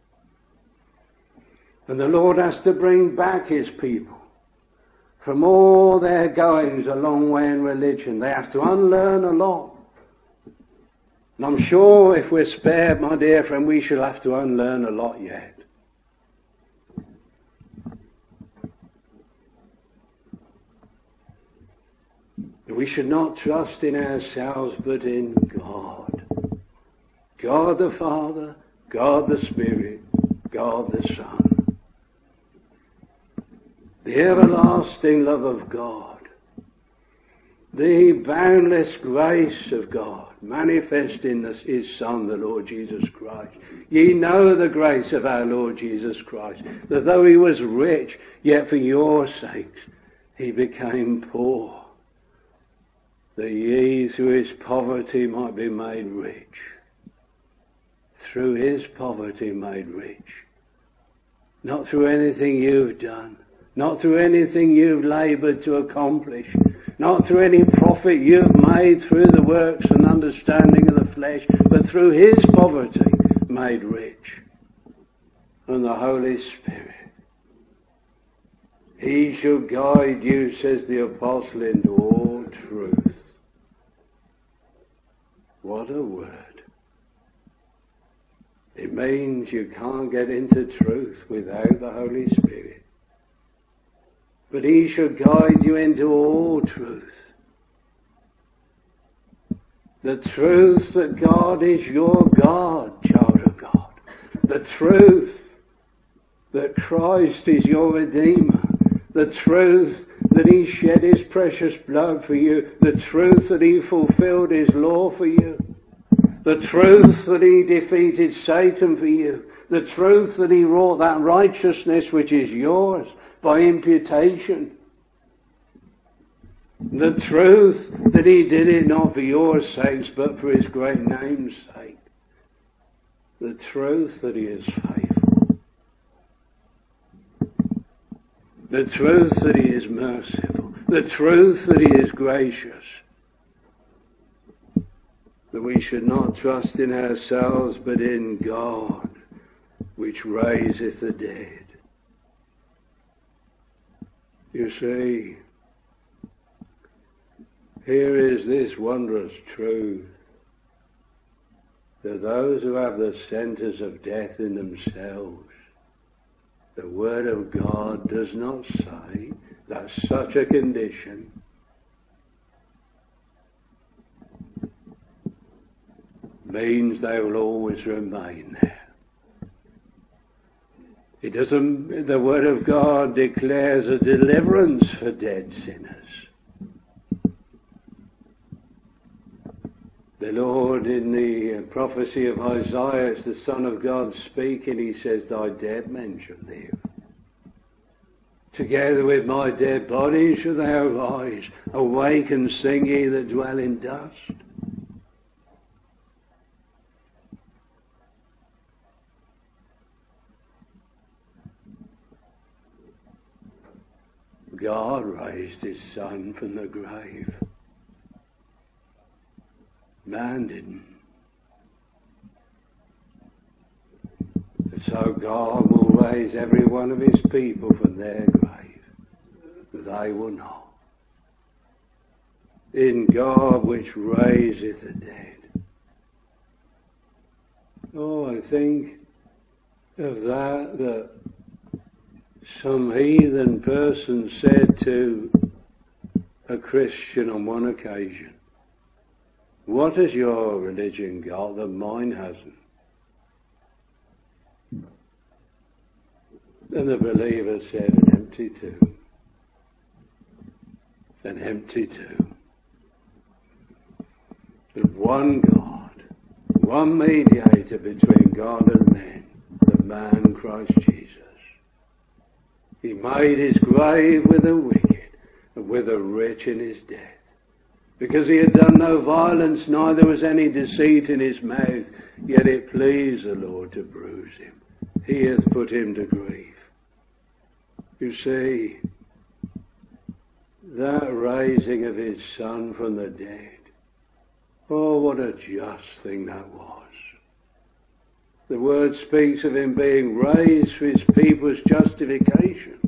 And the Lord has to bring back His people from all their goings a long way in religion. They have to unlearn a lot. And I'm sure if we're spared, my dear friend, we shall have to unlearn a lot yet. We should not trust in ourselves but in God. God the Father, God the Spirit, God the Son. The everlasting love of God. The boundless grace of God manifest in His Son, the Lord Jesus Christ. Ye know the grace of our Lord Jesus Christ, that though He was rich, yet for your sakes He became poor, that ye through His poverty might be made rich. Through His poverty made rich. Not through anything you've done. Not through anything you've laboured to accomplish. Not through any profit you've made through the works and understanding of the flesh, but through His poverty made rich. And the Holy Spirit. He shall guide you, says the apostle, into all truth. What a word. It means you can't get into truth without the Holy Spirit. But He shall guide you into all truth. The truth that God is your God, child of God. The truth that Christ is your Redeemer. The truth that He shed His precious blood for you. The truth that He fulfilled His law for you. The truth that He defeated Satan for you. The truth that He wrought that righteousness which is yours by imputation. The truth that He did it not for your sakes but for His great name's sake. The truth that He is faithful. The truth that He is merciful. The truth that He is gracious. That we should not trust in ourselves but in God, which raiseth the dead. You see, here is this wondrous truth, that those who have the centres of death in themselves, the Word of God does not say that such a condition means they will always remain there. It doesn't, the Word of God declares a deliverance for dead sinners. The Lord, in the prophecy of Isaiah, it's the Son of God speaking, He says, thy dead men shall live. Together with my dead body shall they arise. Awake and sing, ye that dwell in dust. God raised His Son from the grave. Man didn't. So God will raise every one of His people from their grave. They will not. In God which raiseth the dead. Oh, I think of that Some heathen person said to a Christian on one occasion, "What has your religion got that mine hasn't?" And the believer said, "An empty tomb. An empty tomb. With one God, one mediator between God and men, the man Christ Jesus. He made his grave with the wicked and with the rich in his death. Because he had done no violence, neither was any deceit in his mouth, yet it pleased the Lord to bruise him. He hath put him to grief." You see, that raising of his Son from the dead, oh, what a just thing that was. The word speaks of him being raised for his people's justification.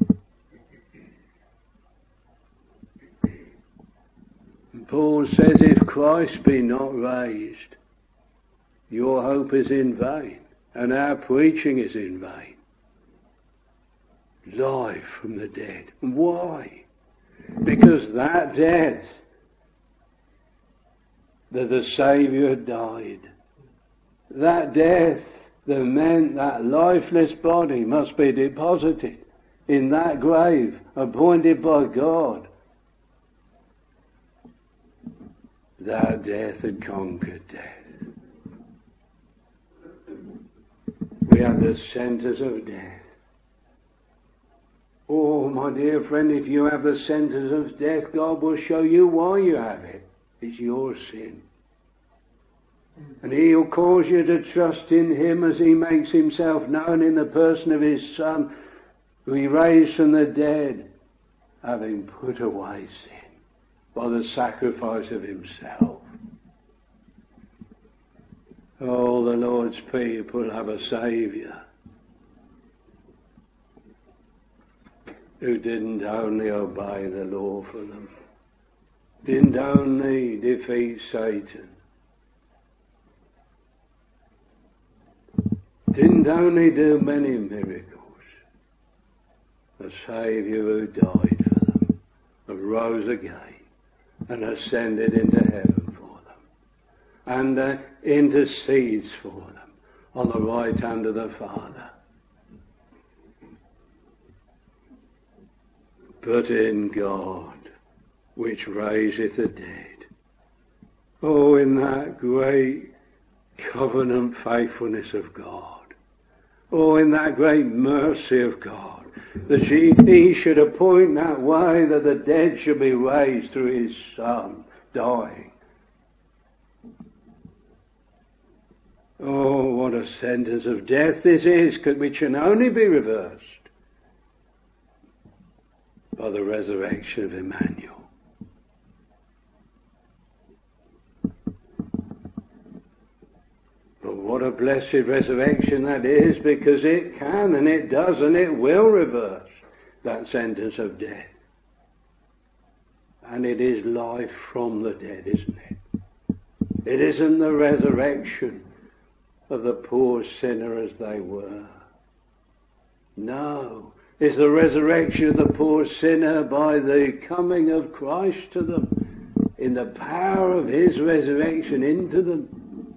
And Paul says, if Christ be not raised, your hope is in vain, and our preaching is in vain. Life from the dead. Why? Because that death that the Saviour died, that death that meant that lifeless body must be deposited in that grave appointed by God, that death had conquered death. We had the sentence of death. Oh, my dear friend, if you have the sentence of death, God will show you why you have it. It's your sin. And He'll cause you to trust in Him as He makes Himself known in the person of His Son, who He raised from the dead, having put away sin by the sacrifice of Himself. Oh, the Lord's people have a Saviour who didn't only obey the law for them, didn't only defeat Satan, didn't only do many miracles, a Saviour who died for them, and rose again, and ascended into heaven for them, and intercedes for them on the right hand of the Father. But in God, which raiseth the dead. Oh, in that great covenant faithfulness of God. Oh, in that great mercy of God, that He should appoint that way that the dead should be raised through His Son dying. Oh, what a sentence of death this is, which can only be reversed by the resurrection of Emmanuel. But what a blessed resurrection that is, because it can and it does and it will reverse that sentence of death. And it is life from the dead, isn't it? It isn't the resurrection of the poor sinner as they were. No. It's the resurrection of the poor sinner by the coming of Christ to them, in the power of His resurrection into them.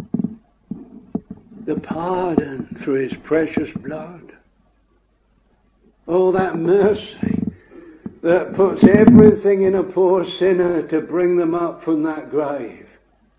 The pardon through His precious blood. Oh, that mercy that puts everything in a poor sinner to bring them up from that grave.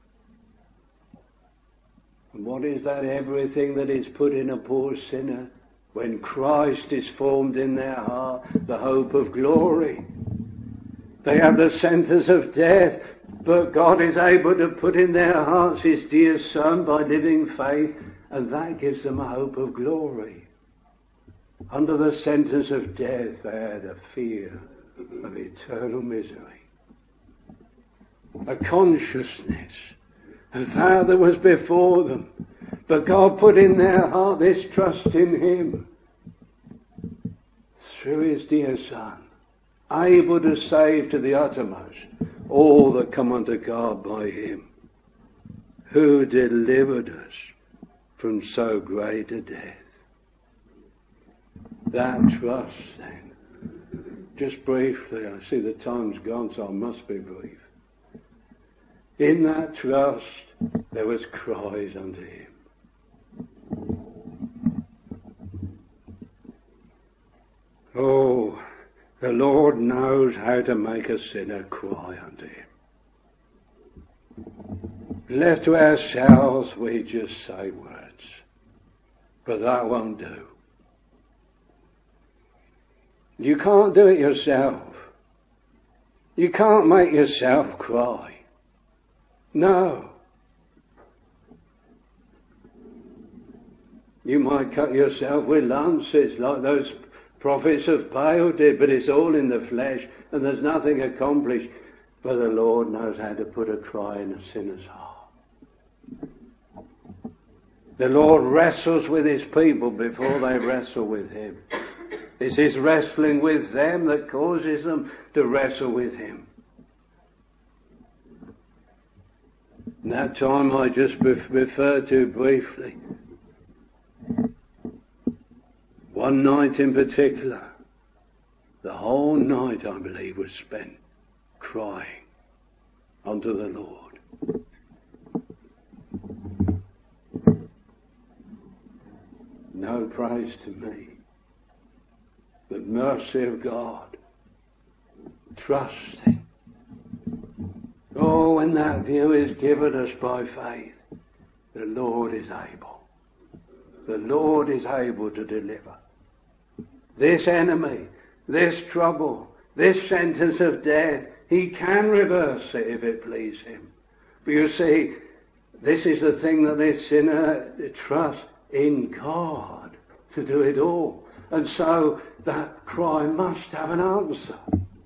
And what is that everything that is put in a poor sinner? When Christ is formed in their heart, the hope of glory. They have the sentence of death, but God is able to put in their hearts His dear Son by living faith, and that gives them a hope of glory. Under the sentence of death, they had a fear of eternal misery, a consciousness of that was before them. But God put in their heart this trust in Him through His dear Son, able to save to the uttermost all that come unto God by Him, who delivered us from so great a death. That trust then. Just briefly, I see the time's gone, so I must be brief. In that trust, there was cries unto him. Oh, the Lord knows how to make a sinner cry unto him. Left to ourselves, we just say words. But that won't do. You can't do it yourself. You can't make yourself cry. No. You might cut yourself with lances like those prophets of Baal did, but it's all in the flesh and there's nothing accomplished. But the Lord knows how to put a cry in a sinner's heart. The Lord wrestles with his people before they wrestle with him. It's his wrestling with them that causes them to wrestle with him. And that time I just referred to briefly. One night in particular, the whole night I believe was spent crying unto the Lord. No praise to me. The mercy of God. Trusting. Oh, when that view is given us by faith, the Lord is able. The Lord is able to deliver. This enemy, this trouble, this sentence of death, he can reverse it if it please him. But you see, this is the thing that this sinner trusts in God to do it all. And so that cry must have an answer.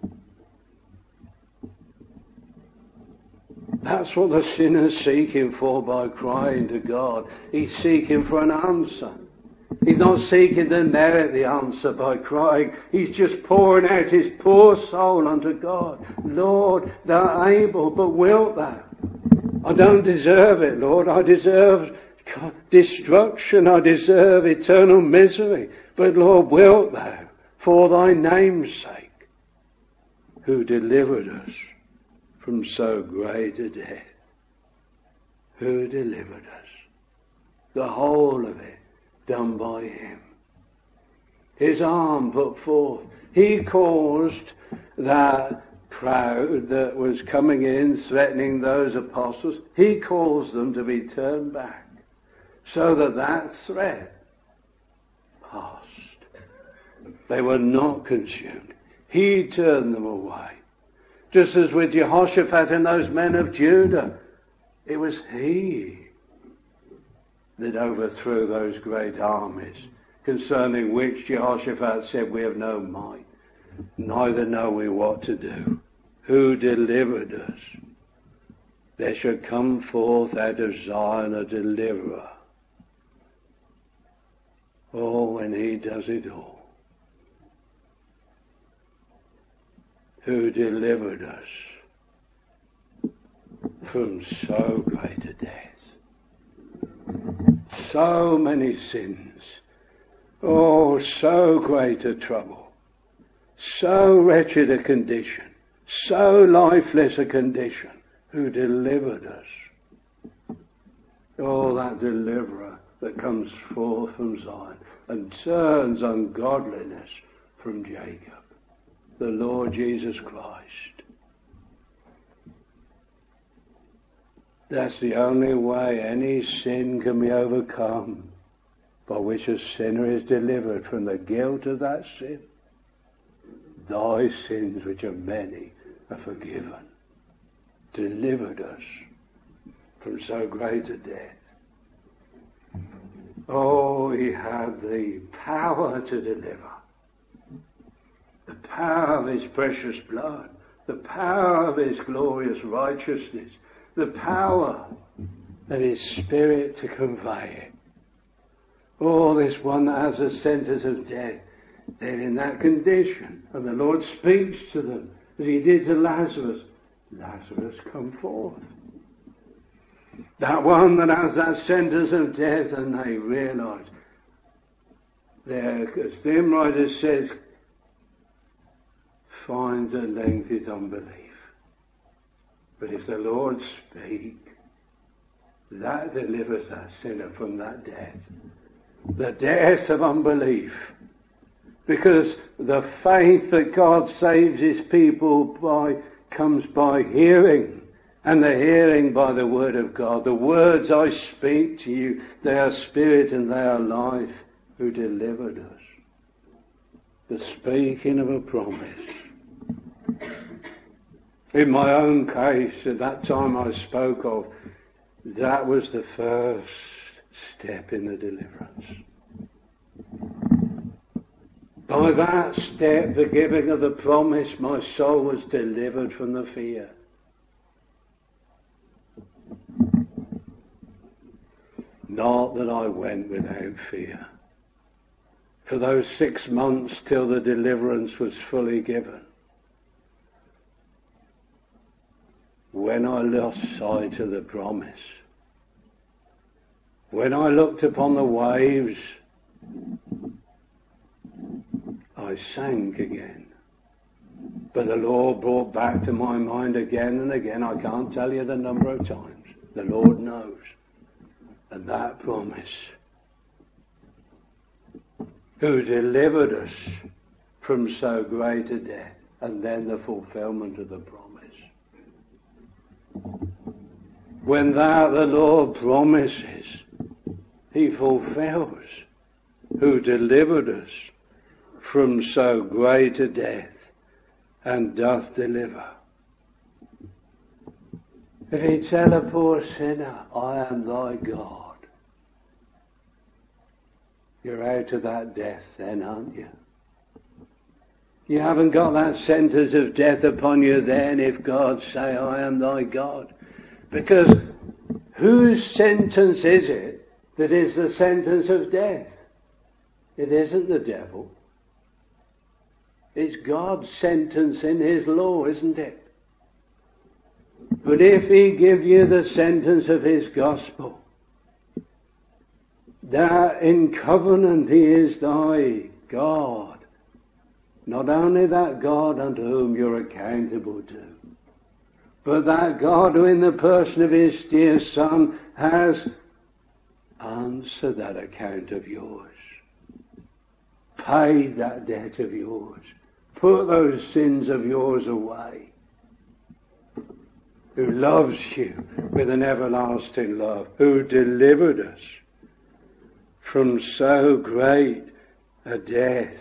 That's what the sinner's seeking for by crying to God. He's seeking for an answer. He's not seeking to merit the answer by crying. He's just pouring out his poor soul unto God. Lord, thou able, but wilt thou? I don't deserve it, Lord. I deserve destruction. I deserve eternal misery. But Lord, wilt thou, for thy name's sake, who delivered us from so great a death? Who delivered us? The whole of it done by him. His arm put forth. He caused that crowd that was coming in threatening those apostles, he caused them to be turned back so that threat passed. They were not consumed. He turned them away. Just as with Jehoshaphat and those men of Judah, it was he that overthrew those great armies, concerning which Jehoshaphat said, we have no might, neither know we what to do. Who delivered us? There shall come forth out of Zion a deliverer. Oh, when he does it all. Who delivered us from so great a death. So many sins. Oh, so great a trouble. So wretched a condition. So lifeless a condition. Who delivered us. Oh, that deliverer that comes forth from Zion and turns ungodliness from Jacob. The Lord Jesus Christ. That's the only way any sin can be overcome, by which a sinner is delivered from the guilt of that sin. Thy sins, which are many, are forgiven. Delivered us from so great a death. Oh, he had the power to deliver. The power of his precious blood. The power of his glorious righteousness. The power of his Spirit to convey it. Oh, this one that has a sentence of death, they're in that condition. And the Lord speaks to them, as he did to Lazarus. Lazarus, come forth. That one that has that sentence of death, and they realize, there, as the hymn writer says, finds at length his unbelief. But if the Lord speak, that delivers that sinner from that death. The death of unbelief. Because the faith that God saves his people by comes by hearing, and the hearing by the word of God. The words I speak to you, they are spirit and they are life, who delivered us. The speaking of a promise. In my own case, at that time I spoke of, that was the first step in the deliverance. By that step, the giving of the promise, my soul was delivered from the fear. Not that I went without fear. For those 6 months till the deliverance was fully given, when I lost sight of the promise, when I looked upon the waves, I sank again. But the Lord brought back to my mind again and again, I can't tell you the number of times, the Lord knows. And that promise, who delivered us from so great a death, and then the fulfillment of the promise. When that the Lord promises, he fulfills, who delivered us from so great a death, and doth deliver. If he tell a poor sinner, I am thy God, you're out of that death then, aren't you? You haven't got that sentence of death upon you then if God say, I am thy God. Because whose sentence is it that is the sentence of death? It isn't the devil. It's God's sentence in his law, isn't it? But if he give you the sentence of his gospel, that in covenant he is thy God, not only that God unto whom you're accountable to, but that God who in the person of his dear Son has answered that account of yours, paid that debt of yours, put those sins of yours away, who loves you with an everlasting love, who delivered us from so great a death.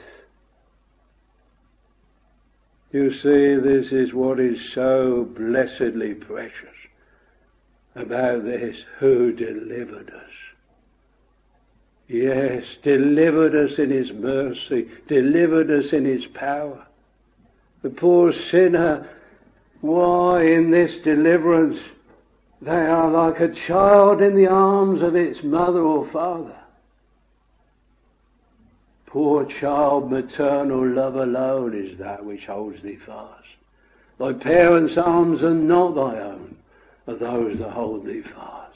You see, this is what is so blessedly precious about this, who delivered us. Yes, delivered us in his mercy, delivered us in his power. The poor sinner, why in this deliverance, they are like a child in the arms of its mother or father. Poor child, maternal love alone is that which holds thee fast. Thy parents' arms are not thy own, are those that hold thee fast.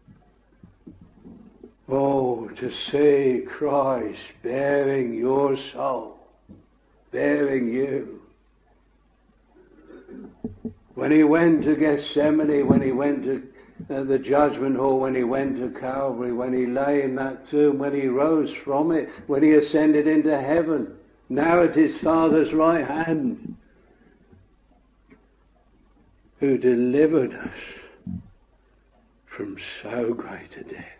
Oh, to see Christ bearing your soul, bearing you. When he went to Gethsemane, when he went to the judgment hall, when he went to Calvary, when he lay in that tomb, when he rose from it, when he ascended into heaven, now at his Father's right hand, who delivered us from so great a death.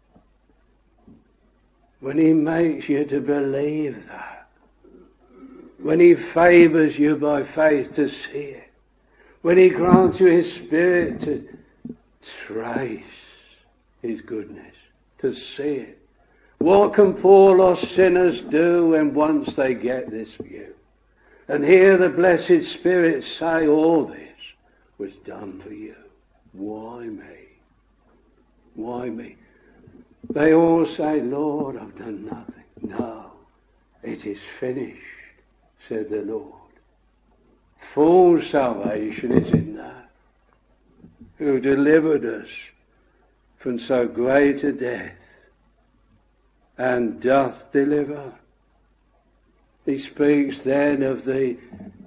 When he makes you to believe that, when he favours you by faith to see it, when he grants you his Spirit to trace his goodness, to see it. What can poor lost sinners do when once they get this view and hear the blessed Spirit say all this was done for you? Why me? Why me? They all say, Lord, I've done nothing. No, it is finished, said the Lord. Full salvation is in that, who delivered us from so great a death, and doth deliver. He speaks then of the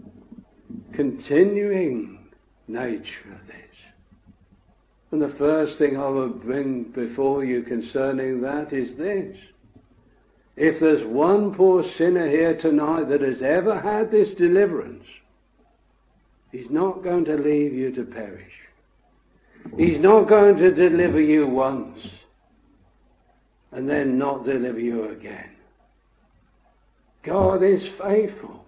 continuing nature of this. And the first thing I will bring before you concerning that is this. If there's one poor sinner here tonight that has ever had this deliverance, he's not going to leave you to perish. He's not going to deliver you once and then not deliver you again. God is faithful.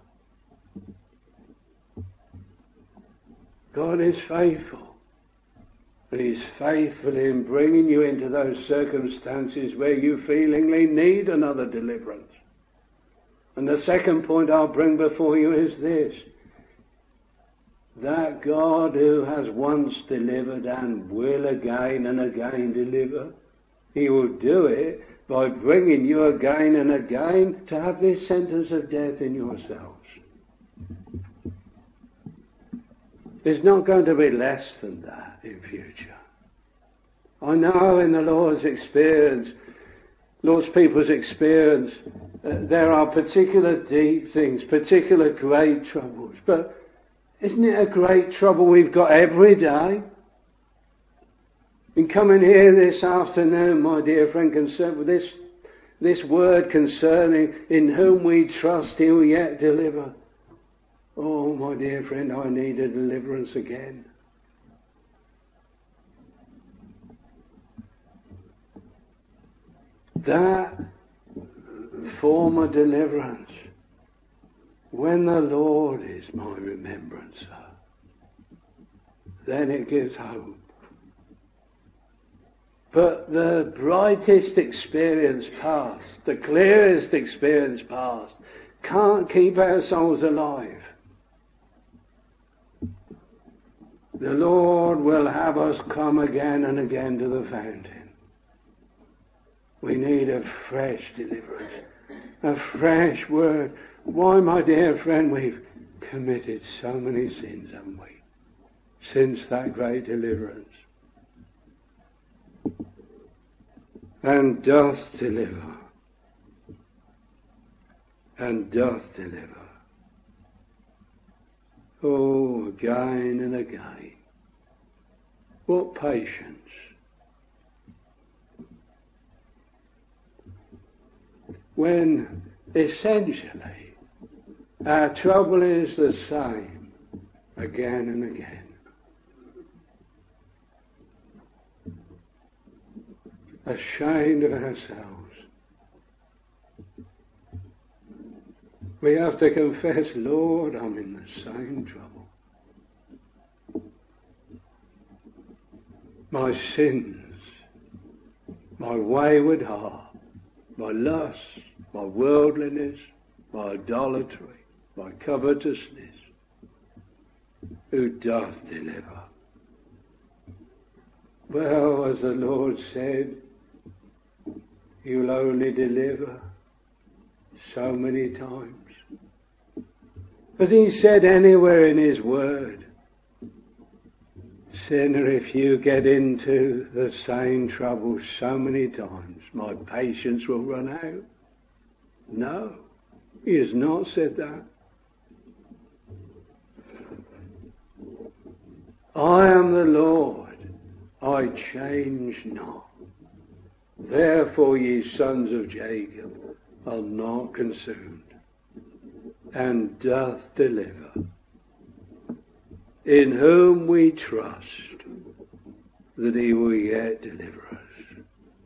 God is faithful. And He's faithful in bringing you into those circumstances where you feelingly need another deliverance. And the second point I'll bring before you is this. That God who has once delivered and will again and again deliver, He will do it by bringing you again and again to have this sentence of death in yourselves. There's not going to be less than that in future. I know in the Lord's experience, Lord's people's experience, there are particular deep things, particular great troubles. But isn't it a great trouble we've got every day? In coming here this afternoon, my dear friend, concerned with this word concerning in whom we trust He will yet deliver. Oh, my dear friend, I need a deliverance again. That former deliverance, when the Lord is my remembrancer, then it gives hope. But the brightest experience past, the clearest experience past, can't keep our souls alive. The Lord will have us come again and again to the fountain. We need a fresh deliverance, a fresh word. Why, my dear friend, we've committed so many sins, haven't we, since that great deliverance. And doth deliver. And doth deliver. Oh, again and again. What patience. When essentially our trouble is the same again and again. Ashamed of ourselves. We have to confess, Lord, I'm in the same trouble. My sins, my wayward heart, my lust, my worldliness, my idolatry, my covetousness, who doth deliver? Well, as the Lord said, He'll only deliver so many times. As He said anywhere in His Word, sinner, if you get into the same trouble so many times, my patience will run out. No, He has not said that. I am the Lord, I change not. Therefore, ye sons of Jacob are not consumed, and doth deliver, in whom we trust that He will yet deliver us.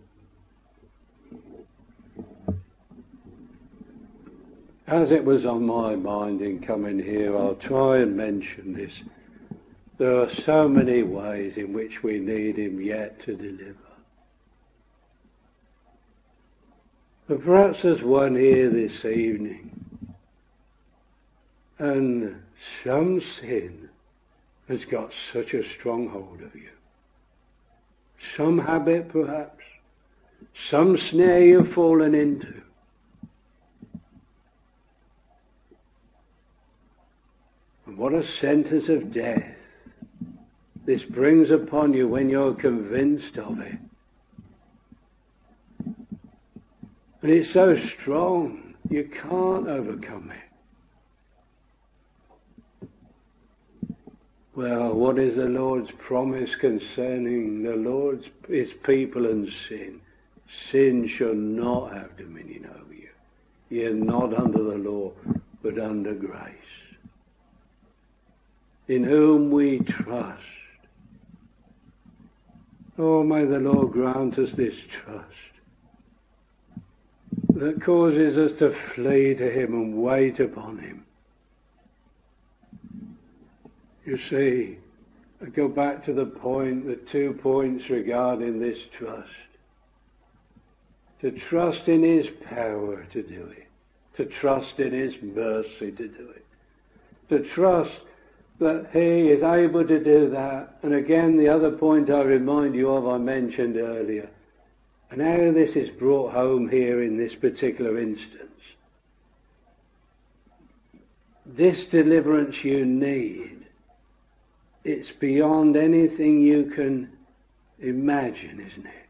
As it was on my mind in coming here, I'll try and mention this. There are so many ways in which we need Him yet to deliver. But perhaps there's one here this evening, and some sin has got such a strong hold of you. Some habit perhaps, some snare you've fallen into. And what a sentence of death this brings upon you when you're convinced of it. And it's so strong, you can't overcome it. Well, what is the Lord's promise concerning His people and sin? Sin shall not have dominion over you. Ye are not under the law, but under grace. In whom we trust. Oh, may the Lord grant us this trust that causes us to flee to Him and wait upon Him. You see, I go back to the 2 points regarding this trust. To trust in His power to do it. To trust in His mercy to do it. To trust that He is able to do that. And again, the other point I remind you of, I mentioned earlier, and how this is brought home here in this particular instance. This deliverance you need, it's beyond anything you can imagine, isn't it?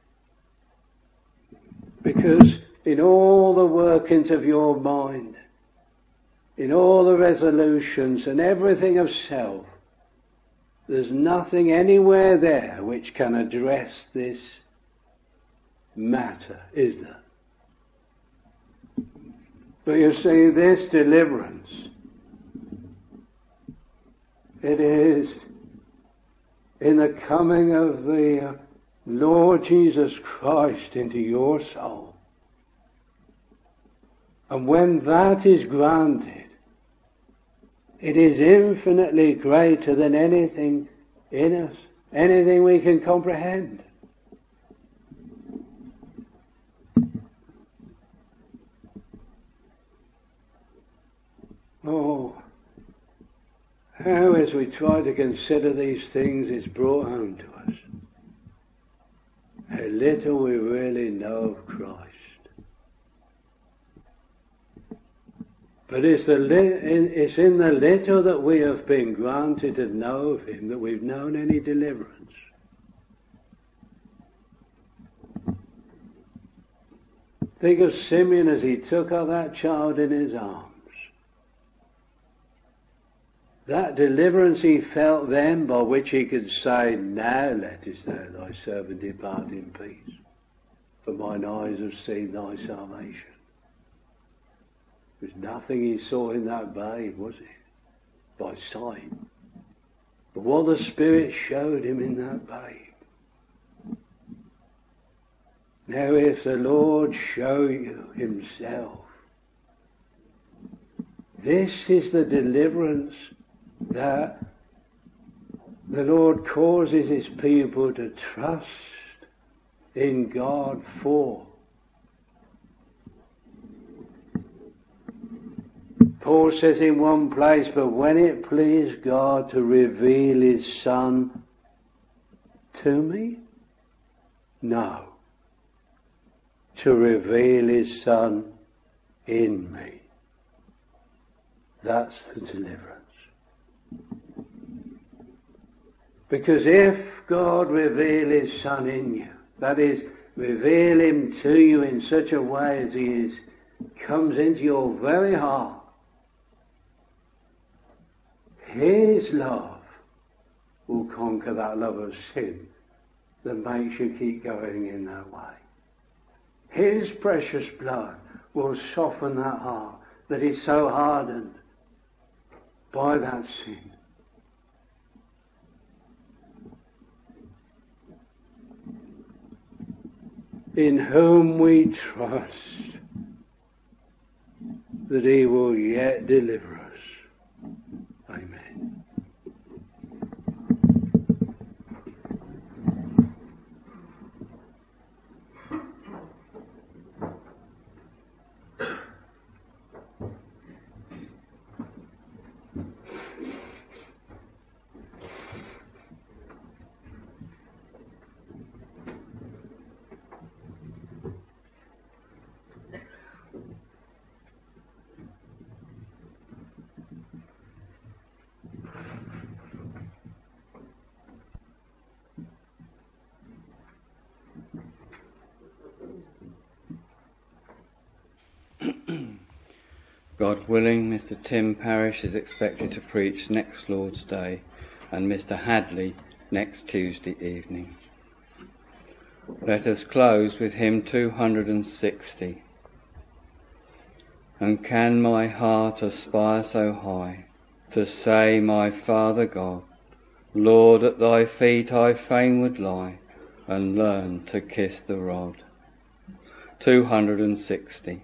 Because in all the workings of your mind, in all the resolutions and everything of self, there's nothing anywhere there which can address this matter, is there? But you see, this deliverance, it is in the coming of the Lord Jesus Christ into your soul. And when that is granted, it is infinitely greater than anything in us, anything we can comprehend. Oh, how as we try to consider these things it's brought home to us. How little we really know of Christ. But it's in the little that we have been granted to know of Him that we've known any deliverance. Think of Simeon as he took up that child in his arms. That deliverance he felt then, by which he could say, "Now lettest thou thy servant depart in peace, for mine eyes have seen thy salvation." There was nothing he saw in that babe, was it? By sight. But what the Spirit showed him in that babe. Now if the Lord show you Himself, this is the deliverance that the Lord causes His people to trust in God for. Paul says in one place, "But when it pleased God to reveal His Son to me?" No. To reveal His Son in me. That's the deliverance. Because if God reveal His Son in you, that is, reveal Him to you in such a way as He comes into your very heart, His love will conquer that love of sin that makes you keep going in that way. His precious blood will soften that heart that is so hardened by that sin. In whom we trust that He will yet deliver us. Amen. God willing, Mr. Tim Parrish is expected to preach next Lord's Day, and Mr. Hadley next Tuesday evening. Let us close with hymn 260. And can my heart aspire so high to say, my Father God, Lord, at thy feet I fain would lie and learn to kiss the rod. 260.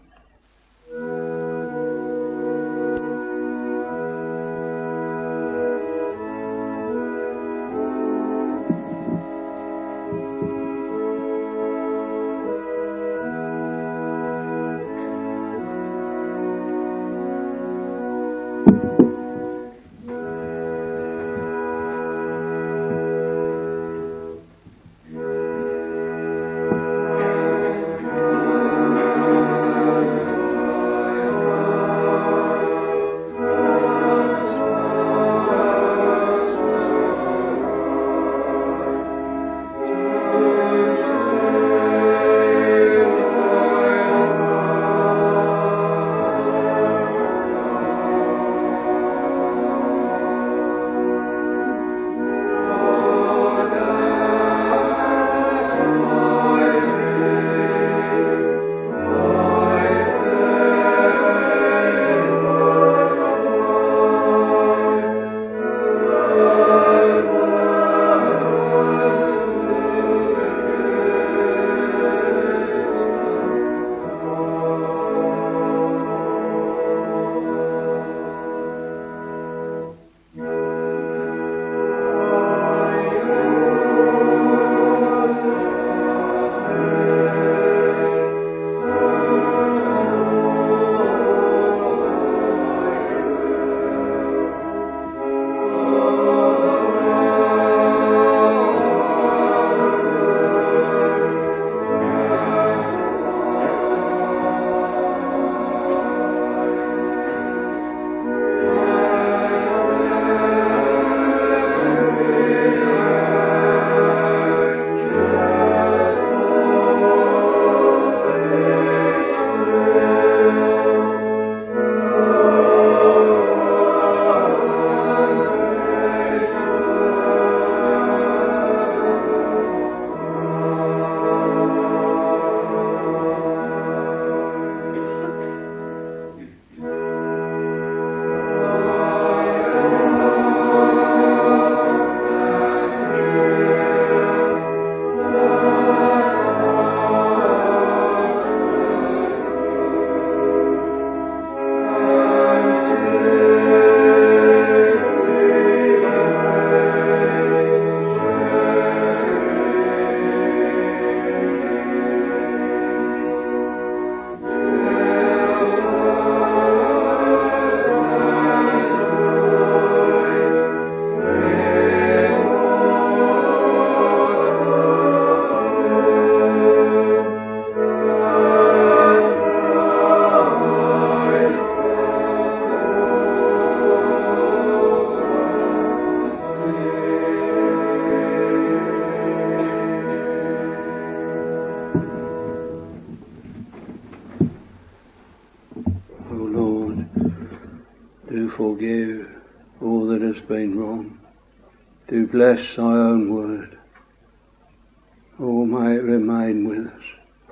forgive all that has been wrong. Do bless thy own word. Oh, may it remain with us.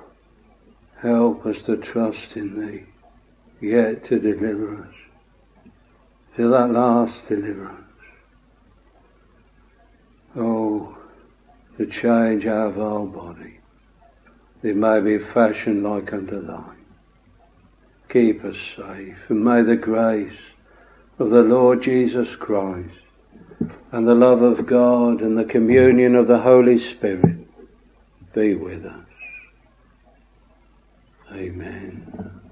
Help us to trust in thee, yet to deliver us, till that last deliverance. Oh, to change our vile body, that it may be fashioned like unto thine. Keep us safe, and may the grace of the Lord Jesus Christ, and the love of God, and the communion of the Holy Spirit be with us. Amen.